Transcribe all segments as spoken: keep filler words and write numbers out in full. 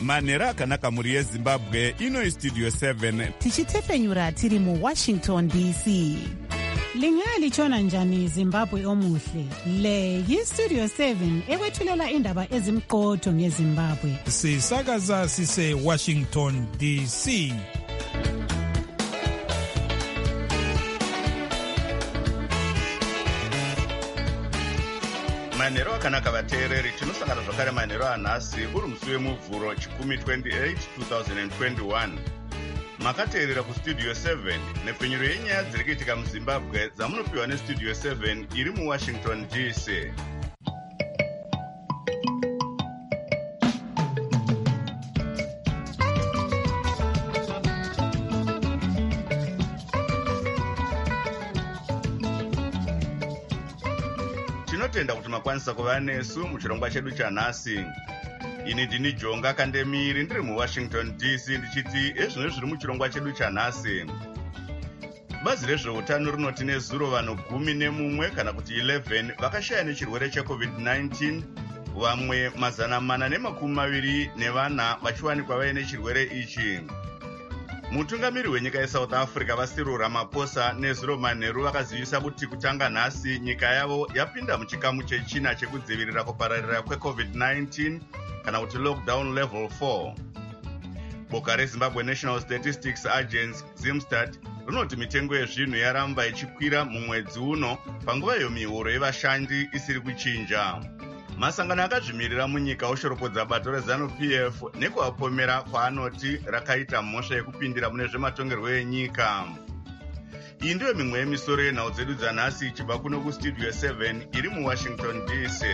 manhero akanaka mhuri yezimbabwe. Ino Studio seven tichitepfenyura tiri muWashington D C. Lingalitshona njani Zimbabwe omuhle? Le yiStudio seven ekwethulela indaba ezimqotho ngeZimbabwe. Sisakaza sise Washington D C. manhero akanaka vateereri, tinosangana zvakare manhero anhasi uri musi wemuvhuro chikumi twenty-eight twenty twenty-one. Makateerera kuStudio seven nepfenyuro yenyaya dziri kuitika muZimbabwe dzamunopiwa neStudio seven iri muWashington D C. Tinotenda kuti makwanisa kuva nesu muchirongwa chedu chanhasi. Ini ndini Jonga Kandemiri ndiri muWashington D C ndichiti ezvino zviri muchirongwa chedu chanhasi. Bazi rezveutano rinoti nezuro vanhu gumi nemumwe kana kuti eleven vakashaya nechirwere checovid nineteen, vamwe mazana mana nemakumi maviri nevana vachiwanikwa vaine chirwere ichi. Mutungamiri wenyika yeSouth Africa Cyril Ramaphosa nezuro manheru vakazivisa kuti kutanga nhasi nyika yavo yapinda muchikamu chechina chekudzivirira kupararira kwecovid nineteen kana kuti lockdown level four. Boka reZimbabwe National Statistics Agency Zimstat rinoti mitengo yezvinhu yaramba ichikwira mumwedzi uno panguva iyo mihoro yevashandi isiri kuchinja. Masangano akazvimirira munyika oshoropodza bato reZanu-P F nekuvapomera kwaanoti rakaita mhosva yekupindira mune zvematongerwo enyika. Iyi ndiyo mimwe yemisoro yenhau dzedu dzanhasi ichibva kuno kuStudio seven iri muWashington D C.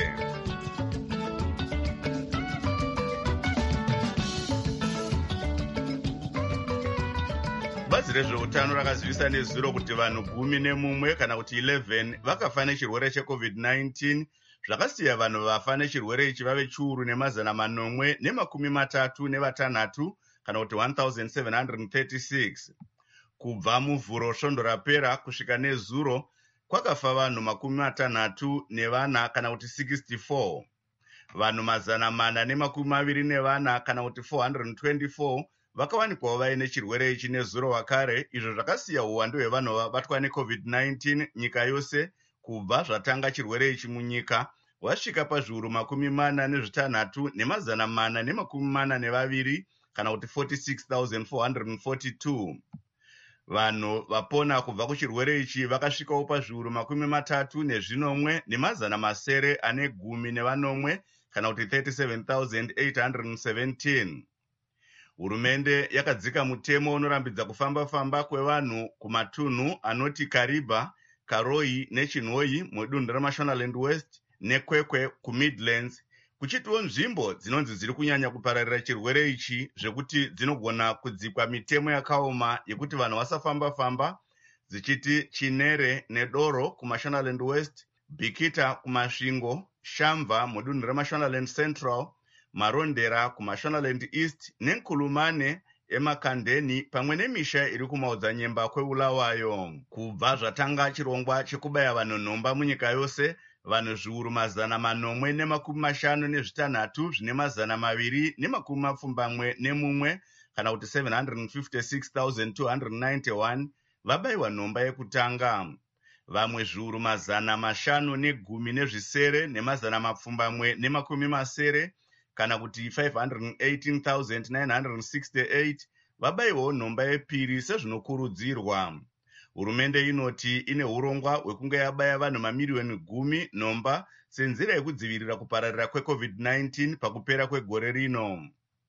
Bazi rezveutano rakazivisa nezuro kuti vanhu gumi nemumwe kana kuti eleven vakafa nechirwere checovid nineteen, zvakasiya vanhu vafa nechirwere ichi vave chiuru nemazana manomwe nemakumi matatu nevatanhatu kana kuti one thousand seven hundred thirty-six. Kubva muvhuro svondo rapera kusvika nezuro kwakafa vanhu makumi matanhatu nevana kana kuti sixty-four. Vanhu mazana mana nemakumi maviri nevana kana kuti four hundred twenty-four vakawanikwawo vaine chirwere ichi nezuro wakare, izvo zvakasiya uwandu hwevanhu vabatwa necovid nineteen nyika yose kubva zvatanga chirwere ichi munyika wasvika pazviuru makumi mana nezvitanhatu nemazana mana nemakumi mana nevaviri kana kuti forty-six thousand four hundred forty-two. Vanhu vapona kubva kuchirwere ichi vakasvikawo pazviuru makumi matatu nezvinomwe nemazana masere ane gumi nevanomwe kana kuti thirty-seven thousand eight hundred seventeen. Hurumende yakadzika mutemo unorambidza kufamba-famba kwevanhu kumatunhu anoti Kariba, Karoi neChinhoyi mudunhu reMashonaland West neKwekwe kuMidlands, kuchitiwo nzvimbo dzinonzi dziri kunyanya kupararira chirwere ichi zvekuti dzinogona kudzikwa mitemo yakaoma yekuti vanhu vasafamba-famba, dzichiti Chinere neDoro kuMashonaland West, Bikita kumasvingo, Shamva mudunhu reMashonaland Central, Marondera kuMashonaland East neNkulumane emakandeni pamwe nemisha iri kumaodzanyemba kweulawayo. Kubva zvatanga chirongwa chekubaya vanhu nhomba munyika yose, vanhu zviuru mazana manomwe nemakumi mashanu nezvitanhatu zvine mazana maviri nemakumi mapfumbamwe nemumwe kana kuti seven hundred fifty-six thousand two hundred ninety-one vabayiwa nhomba yekutanga. Vamwe zviuru mazana mashanu negumi nezvisere nemazana mapfumbamwe nemakumi masere kana kuti five hundred eighteen thousand nine hundred sixty-eight vabayiwawo nhomba yepiri sezvinokurudzirwa. Hurumende inoti ine urongwa hwekunge yabaya vanhu mamiriyoni gumi nhomba senzira yekudzivirira kupararira kwecovid nineteen pakupera kwegore rino.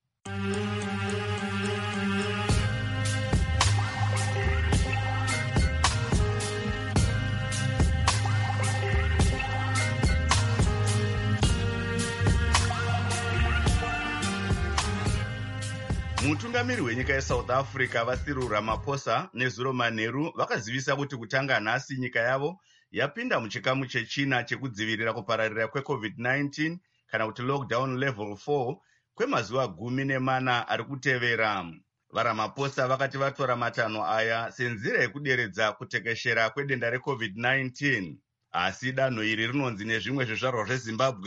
Mutungamiri wenyika yeSouth Africa Cyril Ramaphosa nezuro manheru vakazivisa kuti kutanga nhasi nyika yavo yapinda muchikamu chechina chekudzivirira kupararira kwecovid nineteen kana kuti lockdown level four kwemazuva gumi nemana ari kutevera. VaRamaphosa vakati vatora matanho aya senzira yekuderedza kutekeshera kwedenda recovid nineteen. Asi danho iri rinonzi nezvimwe zvizvarwa zveZimbabwe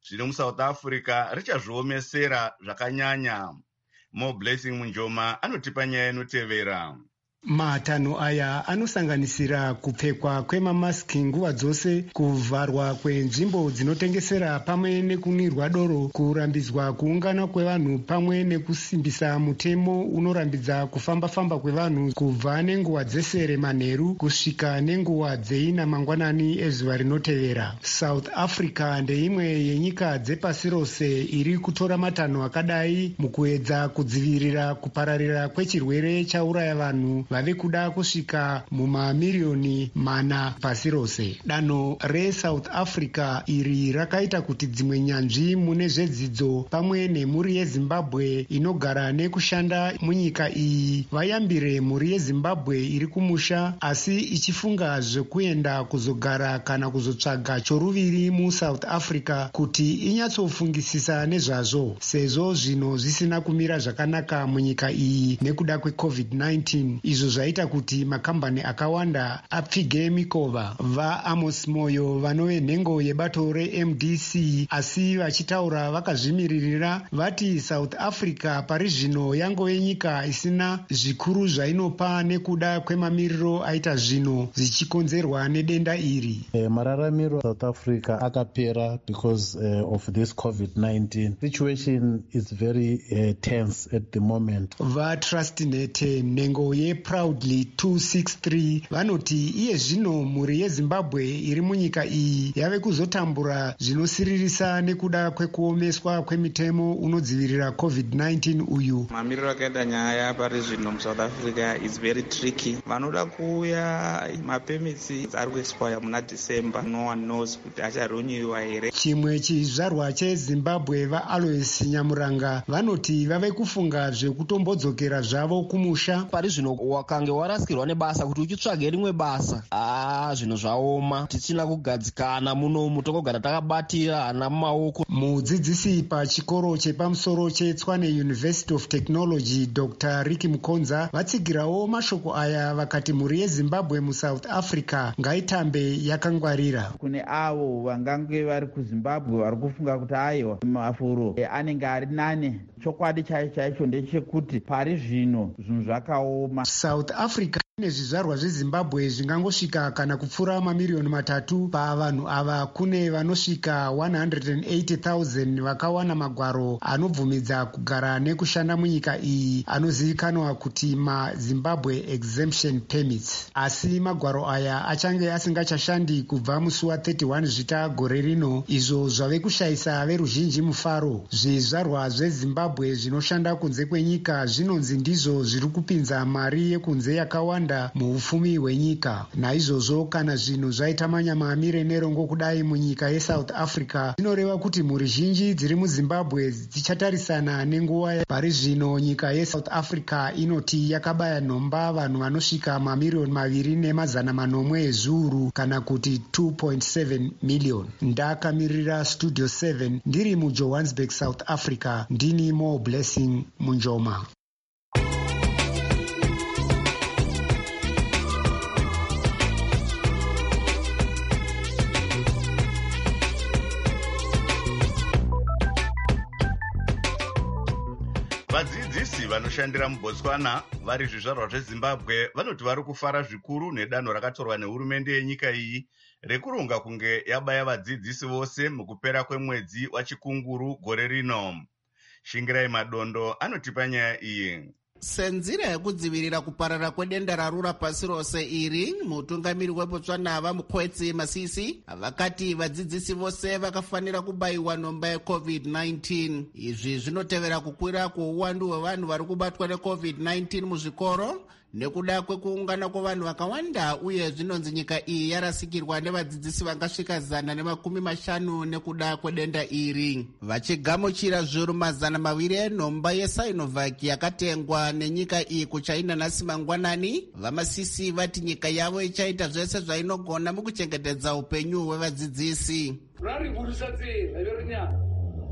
zviri muSouth Africa richazviomesera zvakanyanya. Mo Blessing Munjoma anotipa nyaya inotevera. Matanho aya anosanganisira kupfekwa kwemamasiki nguva dzose, kuvharwa kwenzvimbo dzinotengesera pamwe nekunwirwa doro, kurambidzwa kuungana kwevanhu pamwe nekusimbisa mutemo unorambidza kufamba-famba kwevanhu kubva nenguva dzesere manheru kusvika nenguva dzeina mangwanani ezuva rinotevera. South Africa ndeimwe yenyika dzepasi rose iri kutora matanho akadai mukuedza kudzivirira kupararira kwechirwere chauraya vanhu vave kuda kusvika mumamiriyoni mana pasi rose. Danho reSouth Africa iri rakaita kuti dzimwe nyanzvi mune zvedzidzo pamwe nemhuri yeZimbabwe inogara nekushanda munyika iyi vayambire mhuri yeZimbabwe iri kumusha asi ichifunga zvekuenda kuzogara kana kuzotsvaga choruviri muSouth Africa kuti inyatsofungisisa nezvazvo, sezvo zvino zvisina kumira zvakanaka munyika iyi nekuda kweCovid nineteen, izvo zvaita kuti makambani akawanda apfige mikova. VaAmos Moyo vanove nhengo yebato reM D C asi vachitaura vakazvimiririra vati South Africa pari zvino yangove nyika isina zvikuru zvainopa nekuda kwemamiriro aita zvino zvichikonzerwa nedenda iri. Uh, mararamiro South Africa akapera because uh, of this COVID nineteen. Situation is very uh, tense at the moment. VaTrustnet nhengo yeProudly two sixty-three vanoti iye zvino mhuri yeZimbabwe iri munyika iyi yave kuzotambura zvinosiririsa nekuda kwekuomeswa kwemitemo unodzivirira COVID nineteen uyu. Mamiriro akaita nyaya pari zvino muSouth Africa is very tricky. Vanoda kuuya mapemisi ari kuexpire muna December. No one knows kuti acharonyiwa here. Chimwe chizvarwa cheZimbabwe vaAlois Nyamuranga vanoti vave kufunga zvekutombodzokera zvavo kumusha. Pari zvino wakange warasikirwa nebasa kuti uchitsvage rimwe basa, ah zvino zvaoma, tichina kugadzikana munomu tokogara takabatira hana mumaoko. Mudzidzisi pachikoro chepamusoro cheTshwane University of Technology Doctor Ricky Mukonza vatsigirawo mashoko aya vakati mhuri yeZimbabwe muSouth Africa ngaitambe yakangwarira. Kune avo vangange vari kuZimbabwe vari kufunga kuti aiwa mafuro e, anenge ari nane, chokwadi chaicho chaicho ndechekuti pari zvino zvinhu zvakaoma. South Africa ine zvizvarwa zveZimbabwe zvingangosvika kana kupfuura mamiriyoni matatu. Pavanhu ava kune vanosvika one hundred eighty thousand vakawana magwaro anobvumidza kugara nekushanda munyika iyi anozivikanwa kuti maZimbabwe exemption permits. Asi magwaro aya achange asingachashandi kubva musi wa thirty-one zvita gore rino, izvo zvave kushayisa veruzhinji mufaro. Zvizvarwa zveZimbabwe zvinoshanda kunze kwenyika zvinonzi ndizvo zviri kupinza mari yekunze yakawanda muupfumi hwenyika. Naizvozvo kana zvinhu zvaita manyama amire nerongo kudai munyika yeSouth Africa, zvinoreva kuti mhuri zhinji dziri muZimbabwe dzichatarisana nenguva. Pari zvino nyika yeSouth Africa inoti yakabaya nhomba vanhu vanosvika mamiriyoni maviri nemazana manomwe ezviuru kana kuti two point seven million. Ndakamirira Studio seven ndiri muJohannesburg, South Africa. Ndini Mo Blessing Munjoma. Vadzidzisi vanoshandira muBotswana vari zvizvarwa zveZimbabwe vanoti vari kufara zvikuru nedanho rakatorwa nehurumende yenyika iyi rekuronga kunge yabaya vadzidzisi vose mukupera kwemwedzi wachikunguru gore rino. Shingirai Madondo anotipa nyaya iyi. Senzira yekudzivirira kuparara kwedenda rarura pasi rose iri, mutungamiri weBotswana vaMukwetsi Masisi vakati vadzidzisi vose vakafanira kubayiwa nhomba yeCovid nineteen. Izvi zvinotevera kukwira kweuwandu hwevanhu vari kubatwa neCovid nineteen muzvikoro nekuda kwekuungana kwavanhu vakawanda, uye zvinonzi nyika iyi yarasikirwa nevadzidzisi vangasvika zana nemakumi mashanu nekuda kwedenda iri. Vachigamuchira zviuru mazana maviri enhomba yeSinovac yakatengwa nenyika iyi kuChina nhasi mangwanani, vaMasisi vati nyika yavo ichaita zvese zvainogona mukuchengetedza upenyu hwevadzidzisi.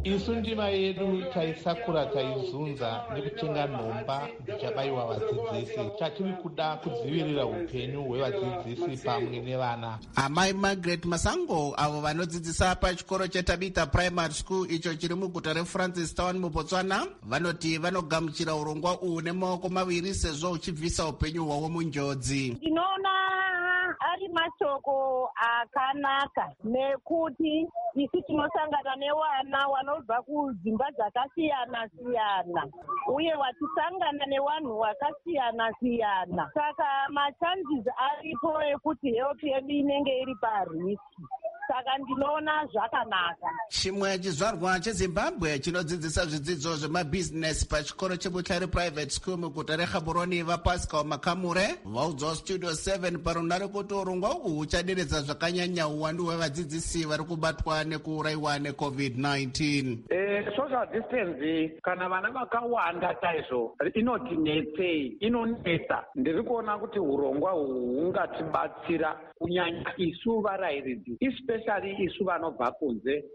isu ndima yedu taisakura taizunza nekutenga nhomba dzichabayiwa vadzidzisi. Chatiri kuda kudzivirira upenyu hwevadzidzisi pamwe nevana. Amai Margaret Masango avo vanodzidzisa pachikoro cheTabita Primary School icho chiri muguta reFrancistown muBotswana vanoti vanogamuchira urongwa uhu nemaoko maviri sezvo uchibvisa upenyu hwavo munjodzi. Ndinoona ari mashoko akanaka nekuti isu tinosangana nevana vanobva kudzimba dzakasiyana siyana uye vachisangana nevanhu vakasiyana siyana, saka machances aripo ekuti health yedu inenge iri pariski. Saka ndinoona zvakanaka. Chimwe chizvarwa cheZimbabwe chinodzidzisa zvidzidzo zvemabhizinesi pachikoro cheButare Private School muguta reGaborone vaPascal Makamure vaudzawo Studio seven parunhare kuti urongwa uhu huchaderedza zvakanyanya uwandu hwevadzidzisi vari kubatwa nekuurayiwa necovid nineteen. Eh, social distance kana vana vakawanda chaizvo inotinetsei, inonetsa. Ndiri kuona kuti urongwa uhu hungatibatsira kunyanya isu varayiridzi, especially isu vanobva kunze,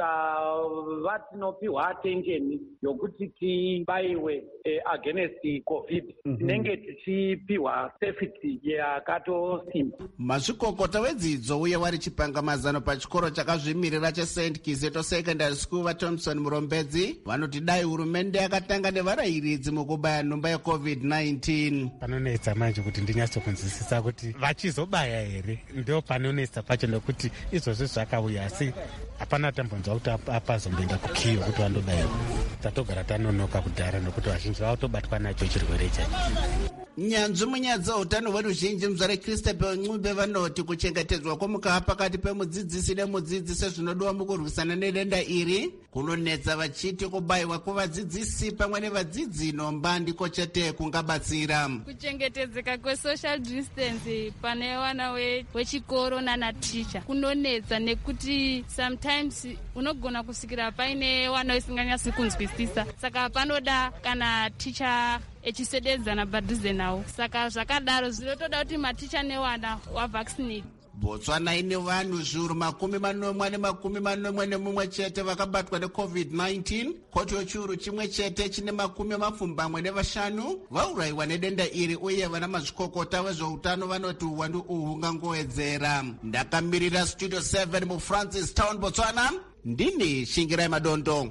tikava tinopiwa attention yokuti tibayiwe eh, against covid tinenge tichipiwa safety yakatosimba. Mazvikokota wedzidzo uye wari chipangamazano pachikoro chakazvimirira cheSaint Kizeto Secondary School vaThompson Murombedzi vanoti dai hurumende yakatanga nevarayiridzi mukubaya nhomba yecovid nineteen. Panonetsa manje kuti ndinyatsokunzwisisa kuti vachizobaya here, ndio panonetsa pacho nekuti izvozvo zvakauya asi hapana tambonzwa kuti apazomboenda kukiyo kuti vandobayiwa. Tatogara tanonoka kudhara nekuti vazhinji vatobatwa nacho chirwere chacho. Nyanzvi munyaya dzeutano hweruzhinji muzvare Christabel Ncube vanoti kuchengetedzwa kwomukava pakati pemudzidzisi nemudzidzisi zvinodiwa mukurwisana nedenda iri kunonetsa vachiti kubayiwa kwevadzidzisi pamwe nevadzidzi nhomba ndiko chete kungabatsira. Kuchengetedzeka kwesocial distance pane vana wechikoro nanaticha kunonetsa nekuti sometimes unogona kusvikira paine vana usinganyasi kunzwisisa, saka panoda kana ticha echisededzana padhuze nawo, saka zvakadaro zvinotoda kuti maticha nevana wavaccinate. Botswana ine vanhu zviuru makumi manomwe nemakumi manomwe nemumwe chete vakabatwa necovid nineteen, kotiwo chiuru chimwe chete chine makumi mapfumbamwe nevashanu vaurayiwa nedenda iri uye vana mazvikokota vezveutano vanoti uwandu uhu hungangowedzera. Ndakamirira Studio seven muFrancistown, Botswana, ndini Shingirai Madondo.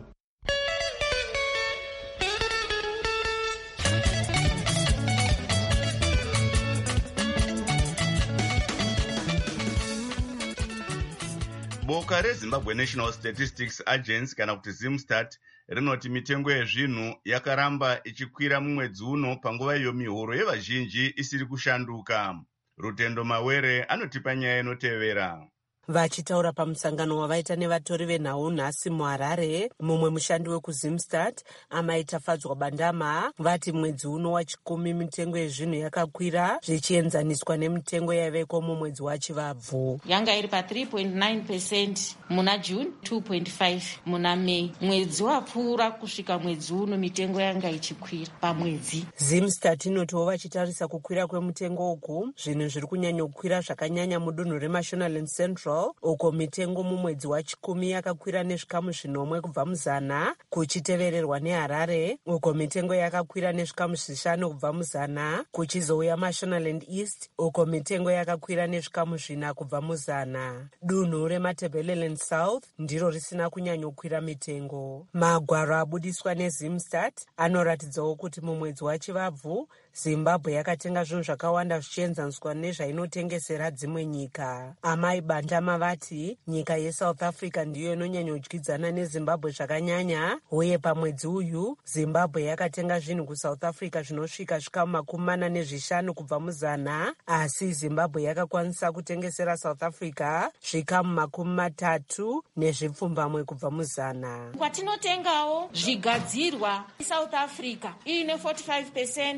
Boka reZimbabwe National Statistics Agency kana kuti Zimstat rinoti mitengo yezvinhu yakaramba ichikwira mumwedzi uno panguva iyo mihoro yevazhinji isiri kushanduka. Rutendo Mawere anotipa nyaya inotevera. Vachitaura pamusangano wavaita nevatori venhau nhasi muHarare, mumwe mushandi wekuzimstat amaita Fadzwa Bandama vati mwedzi uno wachikumi mitengo yezvinhu yakakwira zvichienzaniswa nemitengo yaiveko mumwedzi waChivabvu. Yanga iri pa three point nine percent muna June, two point five muna May. Mwedzi wapfuura kusvika mwedzi uno mitengo yanga ichikwira pamwedzi. Zimstat inotiwo vachitarisa kukwira kwemitengo uku zvinhu zviri kunyanya kukwira zvakanyanya mudunhu reMashonaland Central uko mitengo mumwedzi wachikumi yakakwira nezvikamu zvinomwe kubva muzana, kuchitevererwa neHarare uko mitengo yakakwira nezvikamu zvishanu kubva muzana, kuchizouya Mashonaland East uko mitengo yakakwira nezvikamu zvina kubva muzana. Dunhu reMatabeleland South ndiro risina kunyanyokwira mitengo. Magwaro abudiswa neZimstat anoratidzawo kuti mumwedzi waChivabvu Zimbabwe yakatenga zvinhu zvakawanda zvichienzaniswa nezvainotengesera dzimwe nyika. Amai Bandama vati nyika yeSouth Africa ndiyo inonyanyodyidzana neZimbabwe zvakanyanya uye pamwedzi uyu Zimbabwe yakatenga zvinhu kuSouth Africa zvinosvika zvikamu makumi mana nezvishanu kubva muzana, asi Zimbabwe yakakwanisa kutengesera South Africa zvikamu makumi matatu nezvipfumbamwe kubva muzana. Kwatinotengawo zvigadzirwa South Africa ine forty-five percent,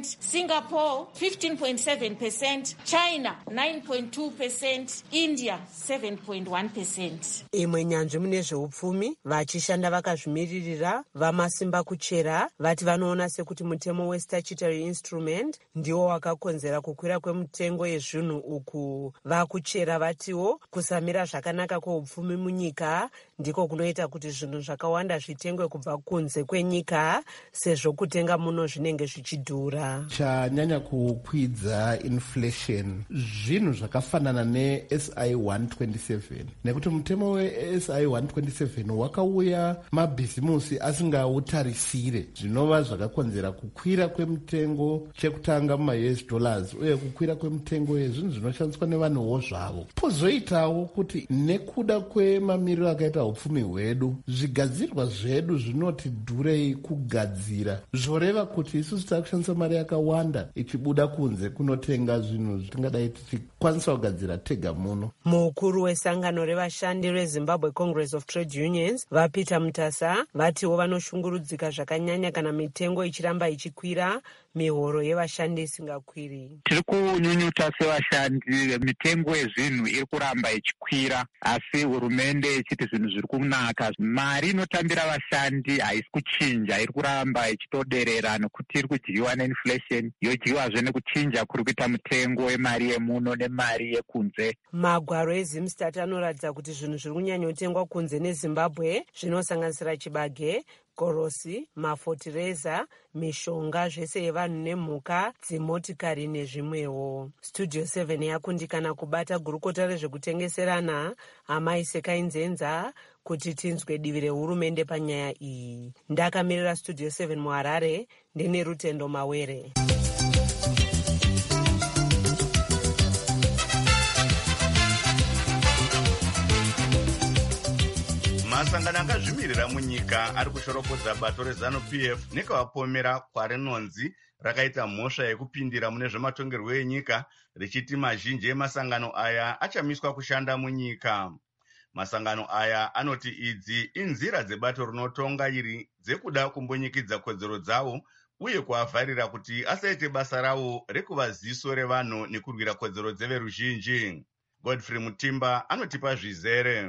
Singapore fifteen point seven percent, China nine point two percent, India seven point one percent. Imwe nyanzvi mune zveupfumi vachishanda vakazvimiririra vamasimba kuchera vati vanoona sekuti mutemo westatutory instrument ndiwo wakakonzera kukwira kwemutengo yezvinhu uku. Vakuchera vatiwo kusamira zvakanaka kweupfumi munyika ndiko kunoita kuti zvinhu zvakawanda zvitengwe kubva kunze kwenyika sezvo kutenga muno zvinenge zvichidhura. Chanyanya kukwidza inflation zvinhu zvakafanana ne-S I one twenty-seven nekuti mutemo we-S I one twenty-seven wakauya mabhizimusi asingautarisire zvinova zvakakonzera kukwira kwemutengo chekutanga muma-U S dollars uye kukwira kwemutengo yezvinhu zvinoshandiswa nevanhuwo zvavo. Pozoitawo kuti nekuda kwemamiriro akaita upfumi hwedu zvigadzirwa zvedu zvinoti dhurei kugadzira zvoreva kuti isusu takushandisa mari yakawanda ichibuda kunze kunotenga zvinhu zvatingadai tichikwanisa kugadzira tega muno. Mukuru wesangano revashandi reZimbabwe Congress of Trade Unions vaPeter Mutasa vatiwo vanoshungurudzika zvakanyanya kana mitengo ichiramba ichikwira mihoro yevashandi isingakwiri. Tiri kunyunyuta sevashandi, mitengo yezvinhu iri kuramba ichikwira asi hurumende ichiti zvinhu zviri kunaka. Mari inotambira vashandi haisi kuchinja, iri kuramba ichitoderera nekuti iri kudyiwa neinflation yodyiwazve nekuchinja kuri kuita mutengo wemari yemuno nemari yekunze. Magwaro eZimstat anoratidza kuti zvinhu zviri kunyanyotengwa kunze neZimbabwe zvinosanganisira chibage, korosi, mafotireza, mishonga zvese yevanhu nemhuka, dzimotikari nezvimwewo. Studio seven yakundikana kubata gurukota rezvekutengeserana Amai Sekainzenza kuti tinzwe divi rehurumende panyaya iyi. Ndakamirira Studio seven muHarare, ndine Rutendo Mawere. Masangano akazvimirira munyika ari kushoropodza bato reZANU-P F nekavapomera kwarinonzi rakaita mhosva yekupindira mune zvematongerwo enyika richiti mazhinji emasangano aya achamiswa kushanda munyika. Masangano aya anoti idzi inzira dzebato rinotonga iri dzekuda kumbonyikidza kodzero dzavo uye kuavharira kuti asaite basa ravo rekuva ziso revanhu nekurwira kodzero dzeveruzhinji. Godfrey Mutimba anotipa zvizere.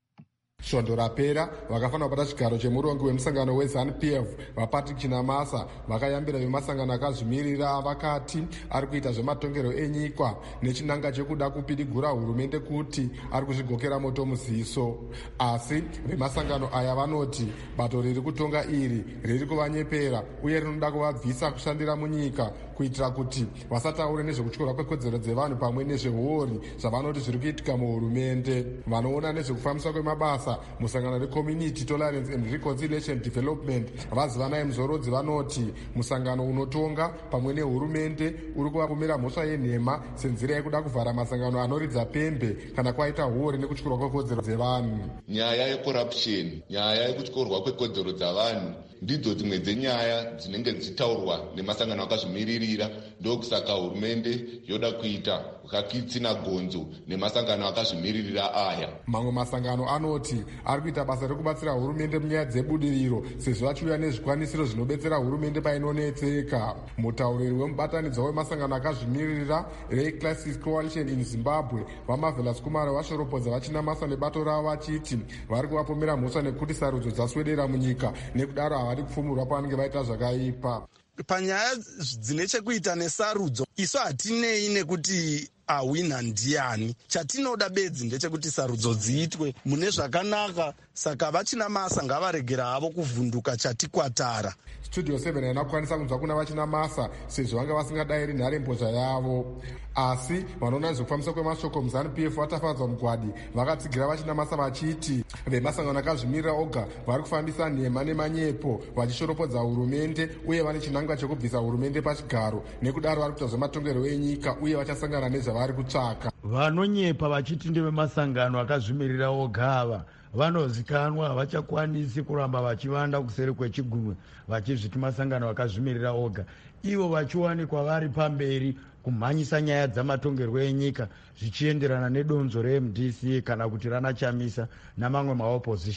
Svondo rapera vakafanira kubata chigaro chemurongo wemusangano weZANU-P F vaPatrick Chinamasa vakayambira vemasangano akazvimirira vakati ari kuita zvematongerwo enyika nechinanga chekuda kupidigura hurumende kuti ari kuzvigokera moto muziso. Asi vemasangano aya vanoti bato riri kutonga iri riri kuvanyepera uye rinoda kuvabvisa kushandira munyika kuitira kuti vasataure nezvekutyorwa kwekodzero dzevanhu pamwe nezvehori zvavanoti zviri kuitika muhurumende. Vanoona nezvekufambiswa kwemabasa musangano recommunity tolerance and reconciliation development vazivanai muzorodzi vanoti musangano unotonga pamwe nehurumende uri kuvapomera mhosva yenhema senzira yekuda kuvhara masangano anoridza pembe kana kwaita hori nekutyorwa kwekodzero dzevanhu. Nyaya yecorruption, nyaya yekutyorwa kwekodzero dzavanhu ndidzo dzimwe dzenyaya dzinenge dzichitaurwa nemasangano akazvimiririra. Ndokusaka hurumende yoda kuita kakitsina gonzo nemasangano akazvimiririra aya. Mamwe masangano anoti ari kuita basa rekubatsira hurumende munyaya dzebudiriro sezvo achiuya nezvikwanisiro zvinobetsera hurumende painonetseka. Mutauriri wemubatanidzwa wemasangano akazvimiririra Ray-Classes Coalition in Zimbabwe vaMarvelous Kumara vashoropodza vachinamasa nebato ravo vachiti vari kuvapomera mhosva nekuti sarudzo dzaswedera munyika nekudaro havari kupfumurwa pavanenge vaita zvakaipa. Panyaya dzine chekuita nesarudzo isu hatinei nekuti ahwina ndiani. Chatinoda bedzi ndechekuti sarudzo dziitwe mune zvakanaka, saka vachinamasa ngavaregera havo kuvhunduka chatikwatara. Studio seven yanakwanisa kunzwa kuna vachinamasa sezvo vanga vasingadayiri nharembozha yavo. Asi vanoona nezvekufambisa kwemashoko muZANU-P F vatafadzwa mugwadi vakatsigira vachinamasa vachiti vemasangano akazvimirira oga vari kufambisa nhema nemanyepo vachishoropodza hurumende uye vane chinangwa chekubvisa hurumende pachigaro nekudaro vari kuita zvematongerwo enyika uye vachasangana nezvavari kutsvaka. Vanonyepa vachiti ndevemasangano akazvimirira oga ava vanozikanwa havachakwanisi kuramba vachivanda kuseri kwechigumwe vachizviti masangano akazvimirira oga, ivo vachiwanikwa vari pamberi kumhanyisa nyaya dzamatongerwo enyika zvichienderana nedonzo reM D C kana kuti rana Chamisa namamwe maopposition.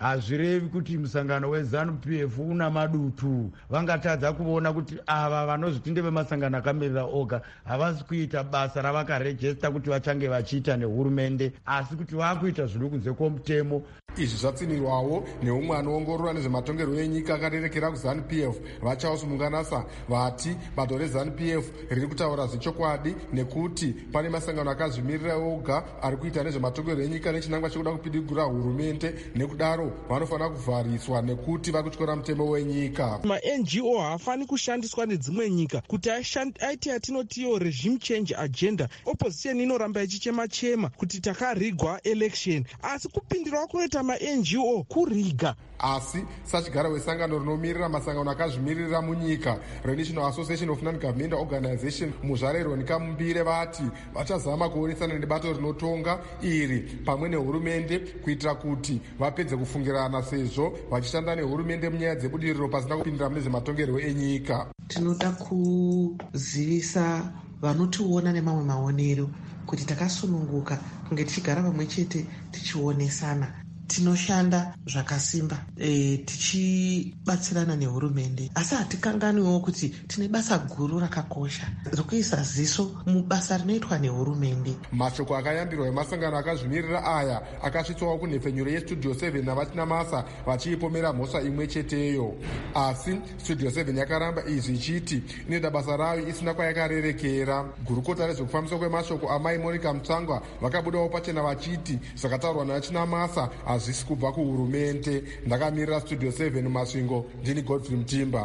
hazvirevi kuti musangano weZANU-P F una madutu. Vangatadza kuona kuti ava vanozviti ndevemasangano akamirira oga havasi kuita basa ravakarejesta kuti vachange vachiita nehurumende, asi kuti vakuita zviri kunze kwomutemo. Izvi zvatsinirwawo neumwe anoongorora nezvematongerwo enyika akarerekera kuZANU-P F vaCharles Munganasa, vati bato reZANU-P F riri kutaura zvechokwadi nekuti pane masangano akazvimirira oga ari kuita nezvematongerwo enyika nechinangwa chekuda kupidigura hurumende, nekudaro vanofanira kuvhariswa nekuti vari kutyora mutemo wenyika. Ma-N G O haafani kushandiswa nedzimwe nyika kuti aiti atinotiyo regime change agenda. Opposition inoramba ichichema-chema kuti takarigwa election, asi kupindirawo kunoita ma-N G O kuriga. Asi sachigara wesangano rinomirira masangano akazvimirira munyika reNational Association of Non-Governmental Organization, Muzvare Ronika Mumbire, vati vachazama kuonesana nebato rinotonga iri pamwe nehurumende kuitira kuti vapedze kufungirana, sezvo vachishanda nehurumende munyaya dzebudiriro pasina kupindira mune zvematongerwo enyika. Tinoda kuzivisa vanotiona nemamwe maonero kuti takasununguka kunge tichigara pamwe chete tichionesana. Tinoshanda zvakasimba e, tichibatsirana nehurumende, asi hatikanganiwo kuti tine basa guru rakakosha rokuisa ziso mubasa rinoitwa nehurumende. Mashoko akayambirwa emasangano akazvimirira aya akasvitswawo kunhepfenyuro yestudio seven navaChinamasa vachiipomera mhosva imwe cheteyo, asi studio seven yakaramba izvi ichiti inoita basa rayo isina kwayakarerekera. Gurukota rezvekufambiswa kwemashoko amai Monica Mutsangwa vakabudawo pachena vachiti zvakataurwa navaChinamasa hazvisi kubva kuhurumende. Ndakamirira studio seven Masvingo, ndini Godfrey Mutimba.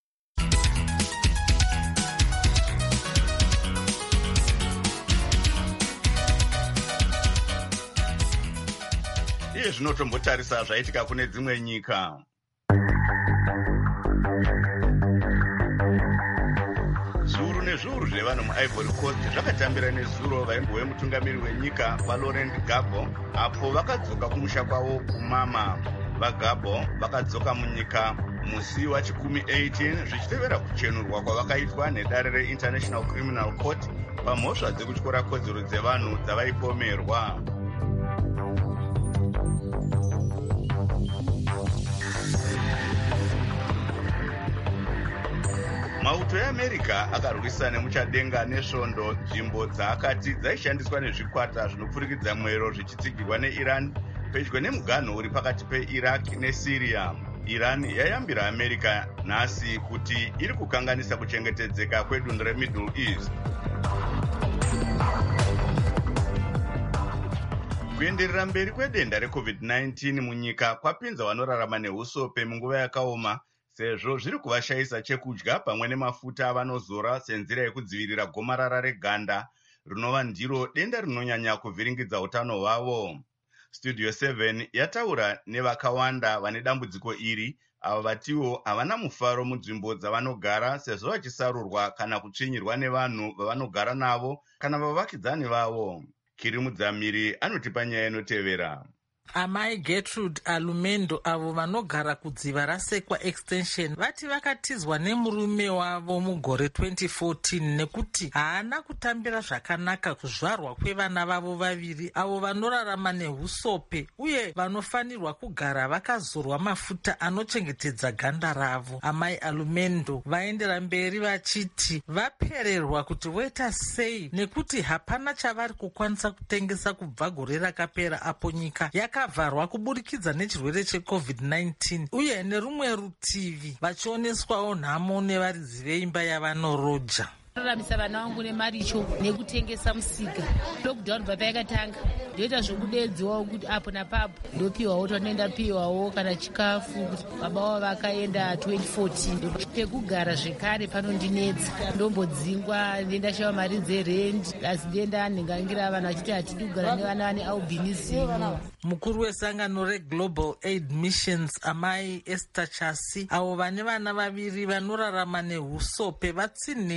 Iye zvinotombotarisa zvaitika kune dzimwe nyika. Zviuru nezviuru zvevanhu muIvory Coast zvakatambira nezuro vaimbo vemutungamiri wenyika vaLaurent Gbagbo apo vakadzoka kumusha kwavo kumama. VaGbagbo vakadzoka munyika musi wachikumi eighteen zvichitevera kuchenurwa kwavakaitwa nedare reInternational Criminal Court pamhosva dzekutyora kodzero dzevanhu dzavaipomerwa. Mauto eAmerica akarwisa nemuchadenga nesvondo nzvimbo dzaakati dzaishandiswa nezvikwata zvinopfurikidza mwero zvichitsigirwa neIran pedyo nemuganho uri pakati peIraq neSyria. Iran yayambira America nhasi kuti iri kukanganisa kuchengetedzeka kwedunhu reMiddle East. Kuenderera mberi kwedenda reCovid nineteen munyika kwapinza vanorarama nehusope munguva yakaoma, sezvo zviri kuvashayisa chekudya pamwe nemafuta avanozora senzira yekudzivirira gomarara reganda rinova ndiro denda rinonyanya kuvhiringidza utano hwavo. Studio seven yataura nevakawanda vane dambudziko iri, avo vatiwo havana mufaro munzvimbo dzavanogara sezvo vachisarurwa kana kutsvinyirwa nevanhu vavanogara navo kana vavakidzani vavo. Kiri Mudzamiri anotipa nyaya inotevera. Amai Gertrude Alumendo avo vanogara kudziva raSekwa Extension vati vakatizwa nemurume wavo mugore twenty fourteen nekuti haana kutambira zvakanaka kuzvarwa kwevana vavo vaviri avo vanorarama nehusope uye vanofanirwa kugara vakazorwa mafuta anochengetedza ganda ravo. Amai Alumendo vaendera mberi vachiti vapererwa kuti voita sei nekuti hapana chavari kukwanisa kutengesa kubva gore rakapera apo nyika yaka vakavharwa kuburikidza nechirwere cheCovid nineteen uye nerumwe rutivi vachioneswawo nhamo nevaridzi veimba yavanoroja. raramisa vana vangu nemaricho nekutengesa musika. Lockdown baba yakatanga ndoita zvokudedziwawo kuti apo napapo ndopiwawo tanoenda piwawo kana chikafu kuti baba wavo vakaenda twenty fourteen pekugara zvekare panondinetsa ndombodzingwa ndendashava mari dzerendi asi ndenda ndingangira vanhu vachiti hatidi kugara nevana vane albinism. Mukuru wesangano reGlobal Aid Missions amai Esther Chasi avo vane vana vaviri vanorarama nehusope vatsinhira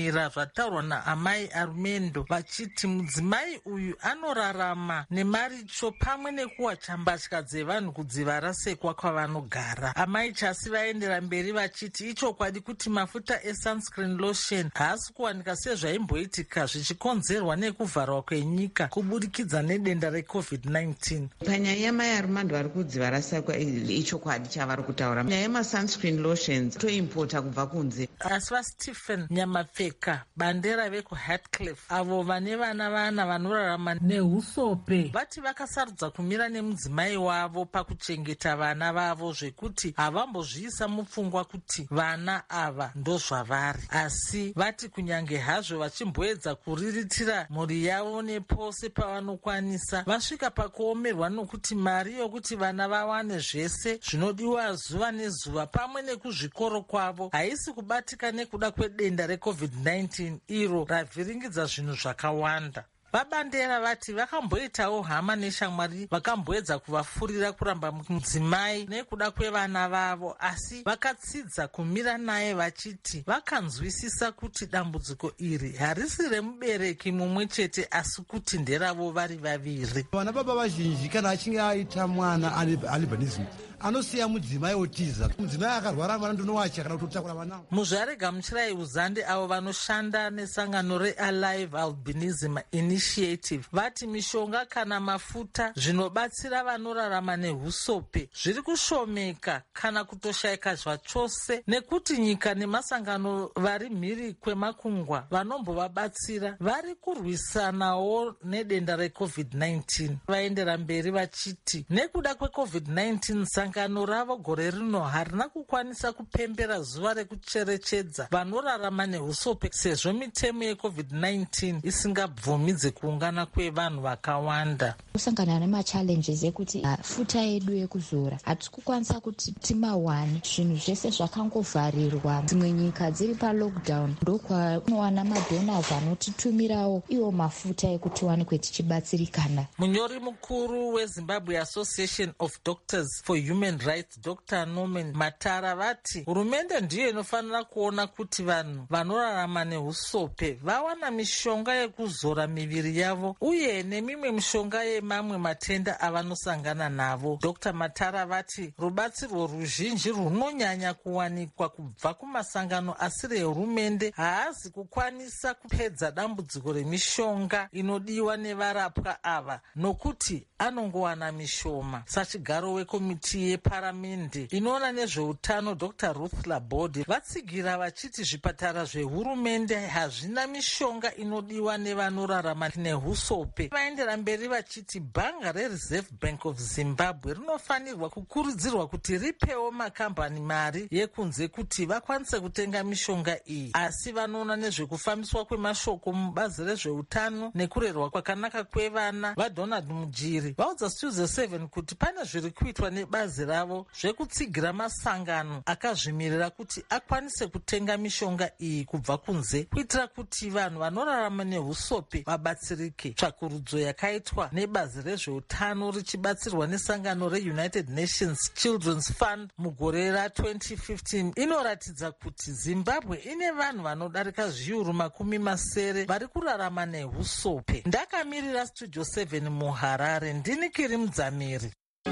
zvataurwa naamai Armendo vachiti mudzimai uyu anorarama nemaricho pamwe nekuwacha mbatya dzevanhu kudziva rasekwa kwavanogara. Amai Chasi vaendera mberi vachiti ichokwadi kuti mafuta esunscreen lotion haasi kuwanika sezvaimboitika zvichikonzerwa nekuvharwa kwenyika kubudikidza nedenda recovid nineteen. Panyaya yamai Armando vari kudziva rasekwa ichokwadi chavari kutaura. Nyaya yemasunscreen lotions toimpota kubva kunze. Asi vaStephen Nyamapfeka bandera vekuHatcliffe avo vane vana vana vanorarama nehusope vati vakasarudza kumira nemudzimai wavo pakuchengeta vana vavo zvekuti havambozviisa mupfungwa kuti vana ava ndozvavari, asi vati kunyange hazvo vachimboedza kuriritira mhuri yavo nepose pavanokwanisa vasvika pakuomerwa nokuti mari yokuti vana vawane zvese zvinodiwa zuva nezuva pamwe nekuzvikoro kwavo haisi kubatika nekuda kwedenda recovid nineteen iro ravhiringidza zvinhu zvakawanda. Vabandera vati vakamboitawo hama neshamwari vakamboedza kuvafurira kuramba mudzimai nekuda kwevana vavo, asi vakatsidza kumira naye vachiti vakanzwisisa kuti dambudziko iri harisi remubereki mumwe chete asi kuti nderavo vari vaviri. Vana baba vazhinji kana achinge aita mwana albinism anosiya mudzimai otiza, mudzimai akarwara mwana ndonowacha kana kutotakura vana. Muzvarega Muchirai Uzande avo vanoshanda nesangano reAlive Albinism Initiative vati mishonga kana mafuta zvinobatsira vanorarama nehusope zviri kushomeka kana kutoshayika zvachose nekuti nyika nemasangano vari mhiri kwemakungwa vanombovabatsira vari kurwisanawo nedenda recovid nineteen. Vaendera mberi vachiti nekuda kwecovid nineteen sangano ravo gore rino harina kukwanisa kupembera zuva rekucherechedza vanorarama nehusope sezvo mitemo yecovid nineteen isingabvumidze kuungana kwevanhu vakawanda. Kusangana nemachallenges ekuti futa yedu yekuzora hatisi kukwanisa kuti timawane, zvinhu zvese zvakangovharirwa, dzimwe nyika dziri palockdown, ndokwakunowana madonors anotitumirawo iwo mafuta ekuti tiwanikwe tichibatsirikana. Munyori mukuru weZimbabwe Association of Doctors for Human Rights Doctor Norman Matara vati hurumende ndiyo inofanira kuona kuti vanhu vanorarama nehusope vawana mishonga yekuzora miviri yavo uye nemimwe mishonga yemamwe matenda avanosangana navo. Doctor Matara vati rubatsiro ruzhinji runonyanya kuwanikwa kubva kumasangano asiri ehurumende haazi kukwanisa kupedza dambudziko remishonga inodiwa nevarapwa ava nokuti anongowana mishoma. Sachigaro wekomiti yeparamende inoona nezveutano Doctor Ruth Laborde vatsigira vachiti zvipatara zvehurumende hazvina mishonga inodiwa nevanorarama nehusope. Vaendera mberi vachiti bhanga reReserve Bank of Zimbabwe rinofanirwa kukurudzirwa kuti ripewo makambani mari yekunze kuti vakwanise kutenga mishonga iyi, asi vanoona nezvekufambiswa kwemashoko mubazi rezveutano nekurerwa kwakanaka kwevana vaDonald Mujiri vaudza Studio seven kuti pane zviri kuitwa nebazi ravo zvekutsigira masangano akazvimirira kuti akwanise kutenga mishonga iyi kubva kunze kuitira kuti vanhu vanorarama nehusope vabatsirike. Tsvakurudzo yakaitwa nebazi rezveutano richibatsirwa nesangano reUnited Nations Children's Fund mugore ratwenty fifteen inoratidza kuti Zimbabwe ine vanhu vanodarika zviuru makumi masere vari kurarama nehusope. Ndakamirira Studio seven muHarare, ndini Kiri Mudzamiri.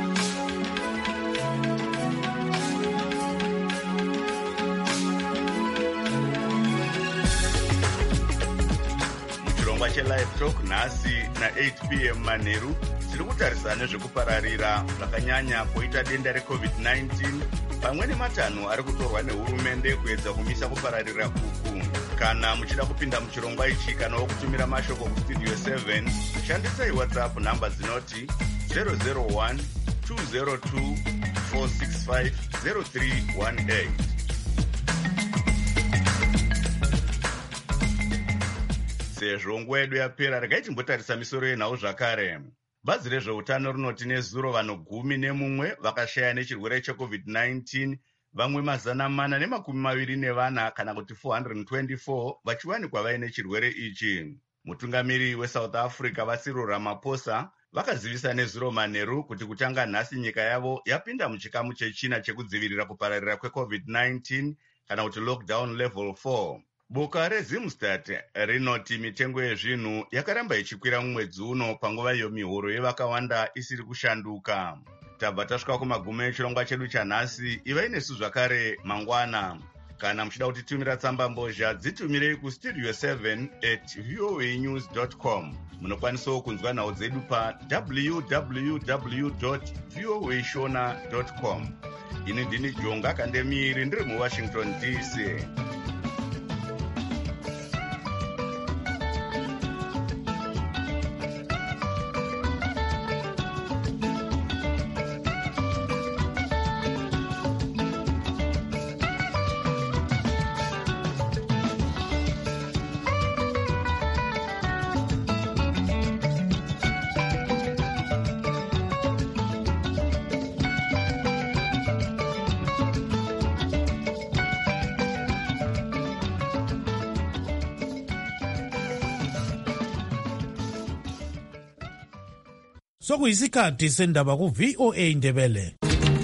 Chirongwa cheLive Talk nhasi na-eight p m manheru tiri kutarisana nezvekupararira zvakanyanya kwoita denda recovid nineteen pamwe nematanho ari kutorwa nehurumende kuedza kumisa kupararira uku. Kana muchida kupinda muchirongwa ichi kana wokutumira mashoko kustudio seven shandisai WhatsApp nhamba dzinoti zero zero one two zero two four six five zero three one eight. Sezvo nguva yedu yapera, regai timbotarisa misoro yenhau zvakare. Bazi rezveutano rinoti nezuro vanhu gumi nemumwe vakashaya nechirwere checovid nineteen, vamwe mazana mana nemakumi maviri nevana kana kuti four hundred twenty-four vachiwanikwa vaine chirwere ichi. Mutungamiri weSouth Africa vaCyril Ramaphosa vakazivisa nezuro manheru kuti kutanga nhasi nyika yavo yapinda muchikamu chechina chekudzivirira kupararira kwecovid nineteen kana kuti lockdown level four. boka rezimstad rinoti mitengo yezvinhu yakaramba ichikwira mumwedzi uno panguva iyo mihoro yevakawanda isiri kushanduka. Tabva tasvika kumagumo echirongwa chedu chanhasi. Ivai nesu zvakare mangwana. Kana muchida kutitumira tsamba mbozha dzitumirei kustudio seven at voa news dot com. Munokwanisawo kunzwa nhau dzedu pa w w w dot voa shona dot com. Ini ndini Jonga Kandemiri ndiri muWashington D C. Sokuyisikhathi sendaba ku V O A Ndebele.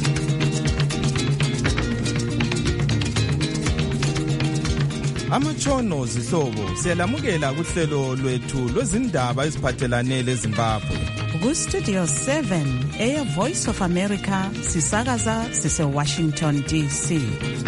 Amatshono zihlobo siyalamukela kuhlelo lwethu lwezindaba eziphathelane leZimbabwe. Ku Studio seven Air Voice of America sisakaza sise Washington D C.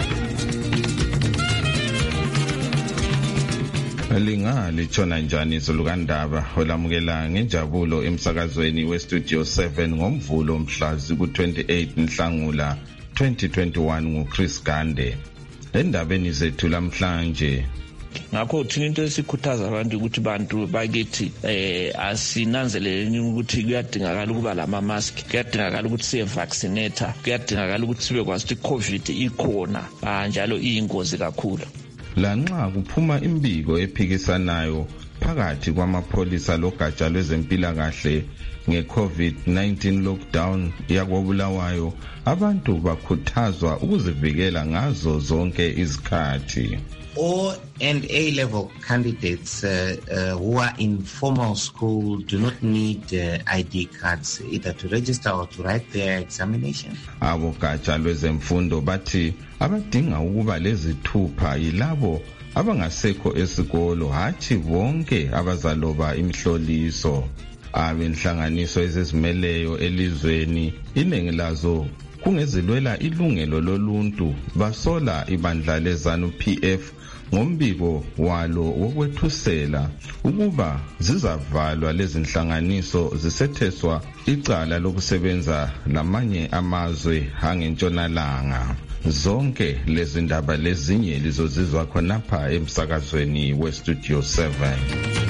Linga lichona njani izolukandaba olamukela ngenjabulo emsakazweni weStudio seven ngomvulo mhla ku twenty-eight Nhlangula twenty twenty-one nguChris Gande. Endabeni zethu lamhlanje ngakho thina into esikhuthaza abantu ukuthi bantu bakithi eh asinanzeleleni ukuthi kuyadingakala ukuba lama mask, kuyadingakala ukuthi siye vaccinate, kuyadingakala ukuthi sibe kwazi ukuthi COVID ikhona njalo iyingozi kakhulu. Lanxa kuphuma imbiko ephikisanayo phakathi kwamapholisa logatsha lwezempilakahle nge-COVID nineteen lockdown yakobulawayo, abantu bakhuthazwa ukuzivikela ngazo zonke izikhathi. O and A-level candidates uh, uh, who are in formal school do not need uh, I D cards either to register or to write their examination. Abogatsha lwezemfundo bathi abadinga ukuba lezithupha yilabo abangasekho esikolo, hathi bonke abazaloba imihloliso. Abenhlanganiso ezizimeleyo elizweni iningi lazo kungezilwela ilungelo loluntu basola ibandla lezanu P F ngombiko walo wokwethusela ukuba zizavalwa lezinhlanganiso zisetheswa icala lokusebenza namanye amazwe angentshonalanga. Zonke lezi ndaba lezinye lizozizwa khonapha emsakazweni weStudio seven.